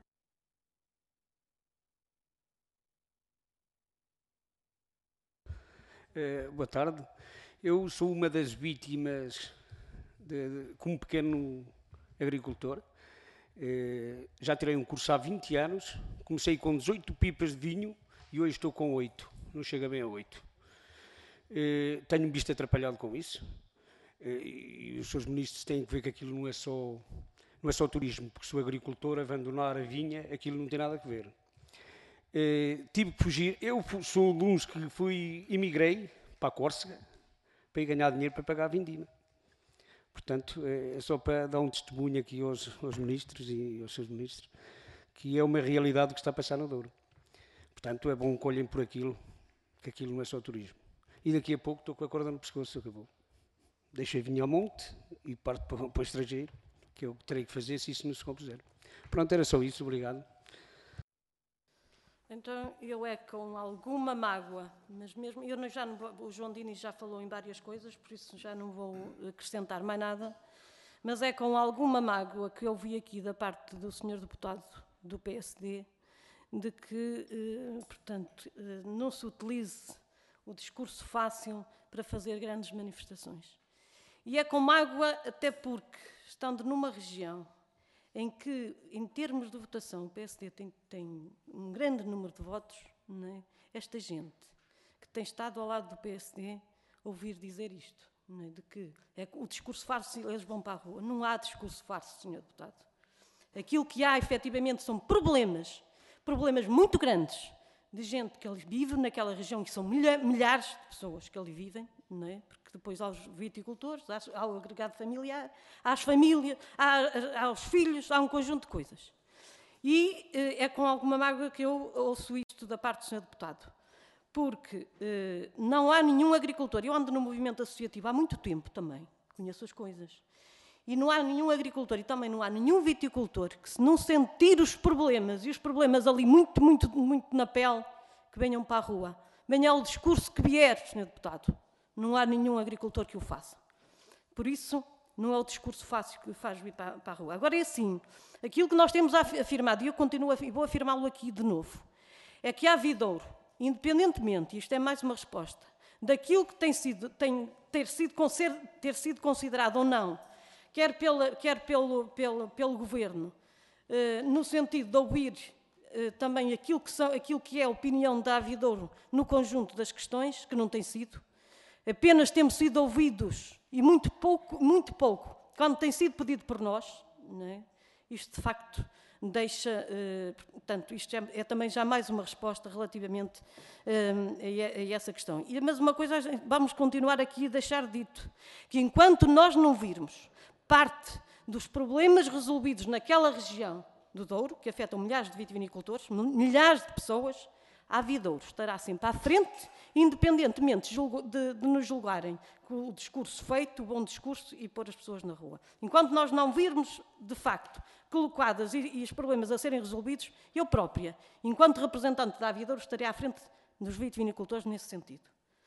Uh, boa tarde. Eu sou uma das vítimas, de, de, como pequeno agricultor. Uh, já tirei um curso há vinte anos. Comecei com dezoito pipas de vinho e hoje estou com oito. Não chega bem a oito. Uh, tenho-me visto atrapalhado com isso. Uh, e os seus ministros têm que ver que aquilo não é só... Não é só turismo, porque se o agricultor abandonar a vinha, aquilo não tem nada a ver. Eh, tive que fugir. Eu sou de uns que fui, emigrei para a Córcega para ir ganhar dinheiro para pagar a vindima. Portanto, é só para dar um testemunho aqui aos, aos ministros e aos seus ministros, que é uma realidade que está a passar no Douro. Portanto, é bom que olhem por aquilo, que aquilo não é só turismo. E daqui a pouco estou com a corda no pescoço, acabou. Deixei vinho ao monte e parto para, para o estrangeiro, que eu terei que fazer se isso não se compuser. Pronto, era só isso, obrigado. Então, eu é com alguma mágoa, mas mesmo, eu não, já não vou, o João Diniz já falou em várias coisas, por isso já não vou acrescentar mais nada, mas é com alguma mágoa que eu vi aqui da parte do senhor deputado do P S D, de que, eh, portanto, eh, não se utilize o discurso fácil para fazer grandes manifestações. E é com mágoa até porque, estando numa região em que, em termos de votação, o P S D tem, tem um grande número de votos, não é? Esta gente que tem estado ao lado do P S D ouvir dizer isto, não é? De que é o discurso farso, eles vão para a rua. Não há discurso farso, senhor deputado. Aquilo que há, efetivamente, são problemas, problemas muito grandes de gente que ali vive naquela região, que são milha, milhares de pessoas que ali vivem, não é? Porque depois aos viticultores, ao agregado familiar, às famílias, aos filhos, há um conjunto de coisas. E é com alguma mágoa que eu ouço isto da parte do senhor deputado, porque eh, não há nenhum agricultor, eu ando no movimento associativo há muito tempo também, conheço as coisas, e não há nenhum agricultor e também não há nenhum viticultor que, se não sentir os problemas, e os problemas ali muito, muito, muito na pele, que venham para a rua. Venha o discurso que vier, senhor deputado. Não há nenhum agricultor que o faça. Por isso, não é o discurso fácil que faz vir para, para a rua. Agora é assim, aquilo que nós temos afirmado, e eu continuo e vou afirmá-lo aqui de novo, é que a Avidouro, independentemente, e isto é mais uma resposta, daquilo que tem sido, tem, ter, sido, ter sido considerado ou não, quer, pela, quer pelo, pelo, pelo Governo, eh, no sentido de ouvir eh, também aquilo que, são, aquilo que é a opinião da Avidouro no conjunto das questões, que não tem sido, apenas temos sido ouvidos, e muito pouco, muito pouco, quando tem sido pedido por nós, não é? Isto de facto deixa, eh, portanto, isto é, é também já mais uma resposta relativamente eh, a, a essa questão. E, mas uma coisa, vamos continuar aqui a deixar dito, que enquanto nós não virmos parte dos problemas resolvidos naquela região do Douro, que afetam milhares de vitivinicultores, milhares de pessoas, a Avidouro estará sempre à frente, independentemente de, julgo, de, de nos julgarem com o discurso feito, o bom discurso e pôr as pessoas na rua. Enquanto nós não virmos, de facto, colocadas e, e os problemas a serem resolvidos, eu própria, enquanto representante da Avidouro, estarei à frente dos vitivinicultores nesse sentido.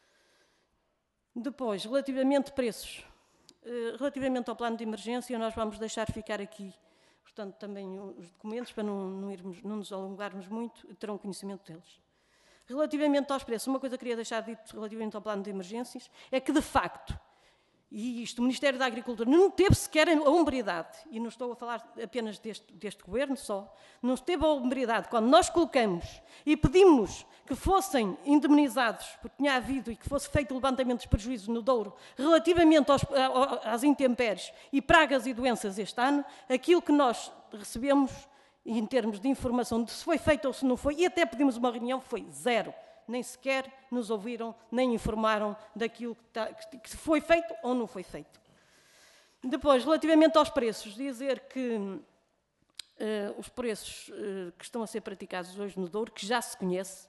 Depois, relativamente a preços, relativamente ao plano de emergência, nós vamos deixar ficar aqui, portanto, também os documentos, para não, não, irmos, não nos alongarmos muito, terão conhecimento deles. Relativamente aos preços, uma coisa que queria deixar dito relativamente ao plano de emergências, é que, de facto, e isto, o Ministério da Agricultura não teve sequer a hombridade, e não estou a falar apenas deste, deste governo só, não teve a hombridade, quando nós colocamos e pedimos que fossem indemnizados, porque tinha havido e que fosse feito o levantamento dos prejuízos no Douro, relativamente aos, às intempéries e pragas e doenças este ano, aquilo que nós recebemos, em termos de informação de se foi feito ou se não foi, e até pedimos uma reunião, foi zero. Nem sequer nos ouviram, nem informaram daquilo que, tá, que foi feito ou não foi feito. Depois, relativamente aos preços, dizer que uh, os preços uh, que estão a ser praticados hoje no Douro, que já se conhece,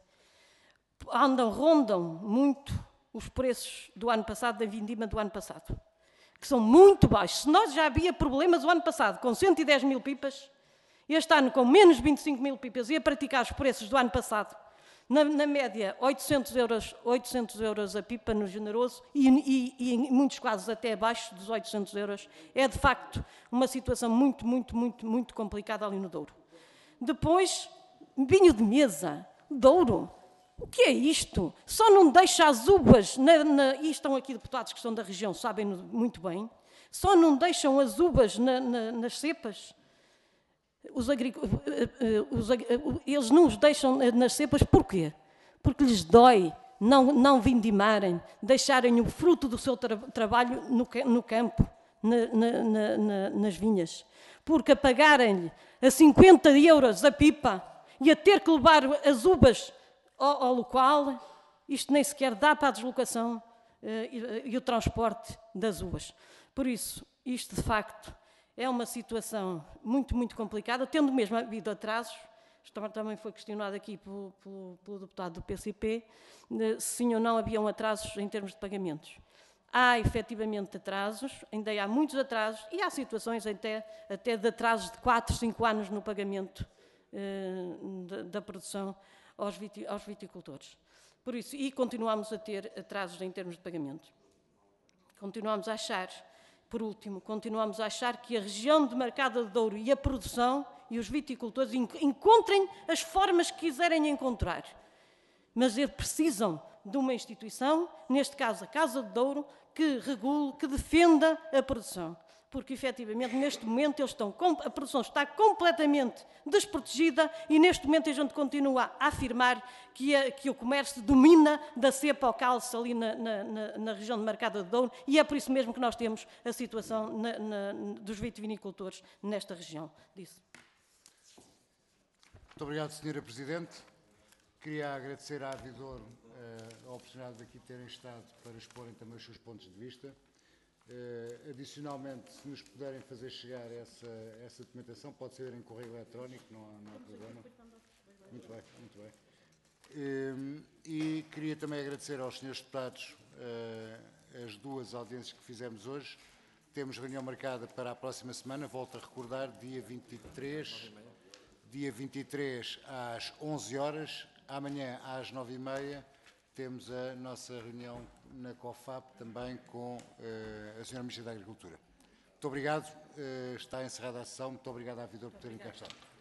andam, rondam muito os preços do ano passado, da vindima do ano passado, que são muito baixos. Se nós já havia problemas o ano passado com cento e dez mil pipas, este ano com menos vinte e cinco mil pipas e a praticar os preços do ano passado, na, na média oitocentos euros, oitocentos euros a pipa no generoso e, e, e em muitos casos até abaixo dos oitocentos euros, é de facto uma situação muito, muito, muito, muito complicada ali no Douro. Depois, vinho de mesa, Douro. O que é isto? Só não deixa as uvas, na, na, e estão aqui deputados que são da região, sabem muito bem, só não deixam as uvas na, na, nas cepas. Os agric... os, eles não os deixam nas cepas, porquê? Porque lhes dói não, não vindimarem, deixarem o fruto do seu tra trabalho no, no campo, na, na, na, nas vinhas. Porque a pagarem-lhe a cinquenta euros a pipa e a ter que levar as uvas ao, ao local, isto nem sequer dá para a deslocação uh, e, e o transporte das uvas. Por isso, isto de facto é uma situação muito, muito complicada, tendo mesmo havido atrasos. Isto também foi questionado aqui pelo, pelo, pelo deputado do P C P, se sim ou não haviam atrasos em termos de pagamentos. Há efetivamente atrasos, ainda há muitos atrasos, e há situações até, até de atrasos de quatro, cinco anos no pagamento eh, da, da produção aos, viti, aos viticultores. Por isso, e continuamos a ter atrasos em termos de pagamento. Continuamos a achar... Por último, continuamos a achar que a região de Marcada de Douro e a produção e os viticultores encontrem as formas que quiserem encontrar. Mas eles precisam de uma instituição, neste caso a Casa de Douro, que regule, que defenda a produção. Porque, efetivamente, neste momento eles estão, a produção está completamente desprotegida e, neste momento, a gente continua a afirmar que, a, que o comércio domina da cepa ao calce ali na, na, na, na região de Marcada de Douro, e é por isso mesmo que nós temos a situação na, na, dos vitivinicultores nesta região. Disse. Muito obrigado, senhora Presidente. Queria agradecer à Avidouro uh, a oportunidade de aqui terem estado para exporem também os seus pontos de vista. Uh, adicionalmente, se nos puderem fazer chegar essa, essa documentação, pode ser em correio eletrónico, não há, não há problema. Muito bem, muito bem. Uh, e queria também agradecer aos senhores deputados uh, as duas audiências que fizemos hoje. Temos reunião marcada para a próxima semana, volto a recordar, dia vinte e três, dia vinte e três às onze horas, amanhã às nove e meia. Temos a nossa reunião na COFAP também com uh, a senhora Ministra da Agricultura. Muito obrigado, uh, está encerrada a sessão. Muito obrigado à Avidouro por terem cá estado.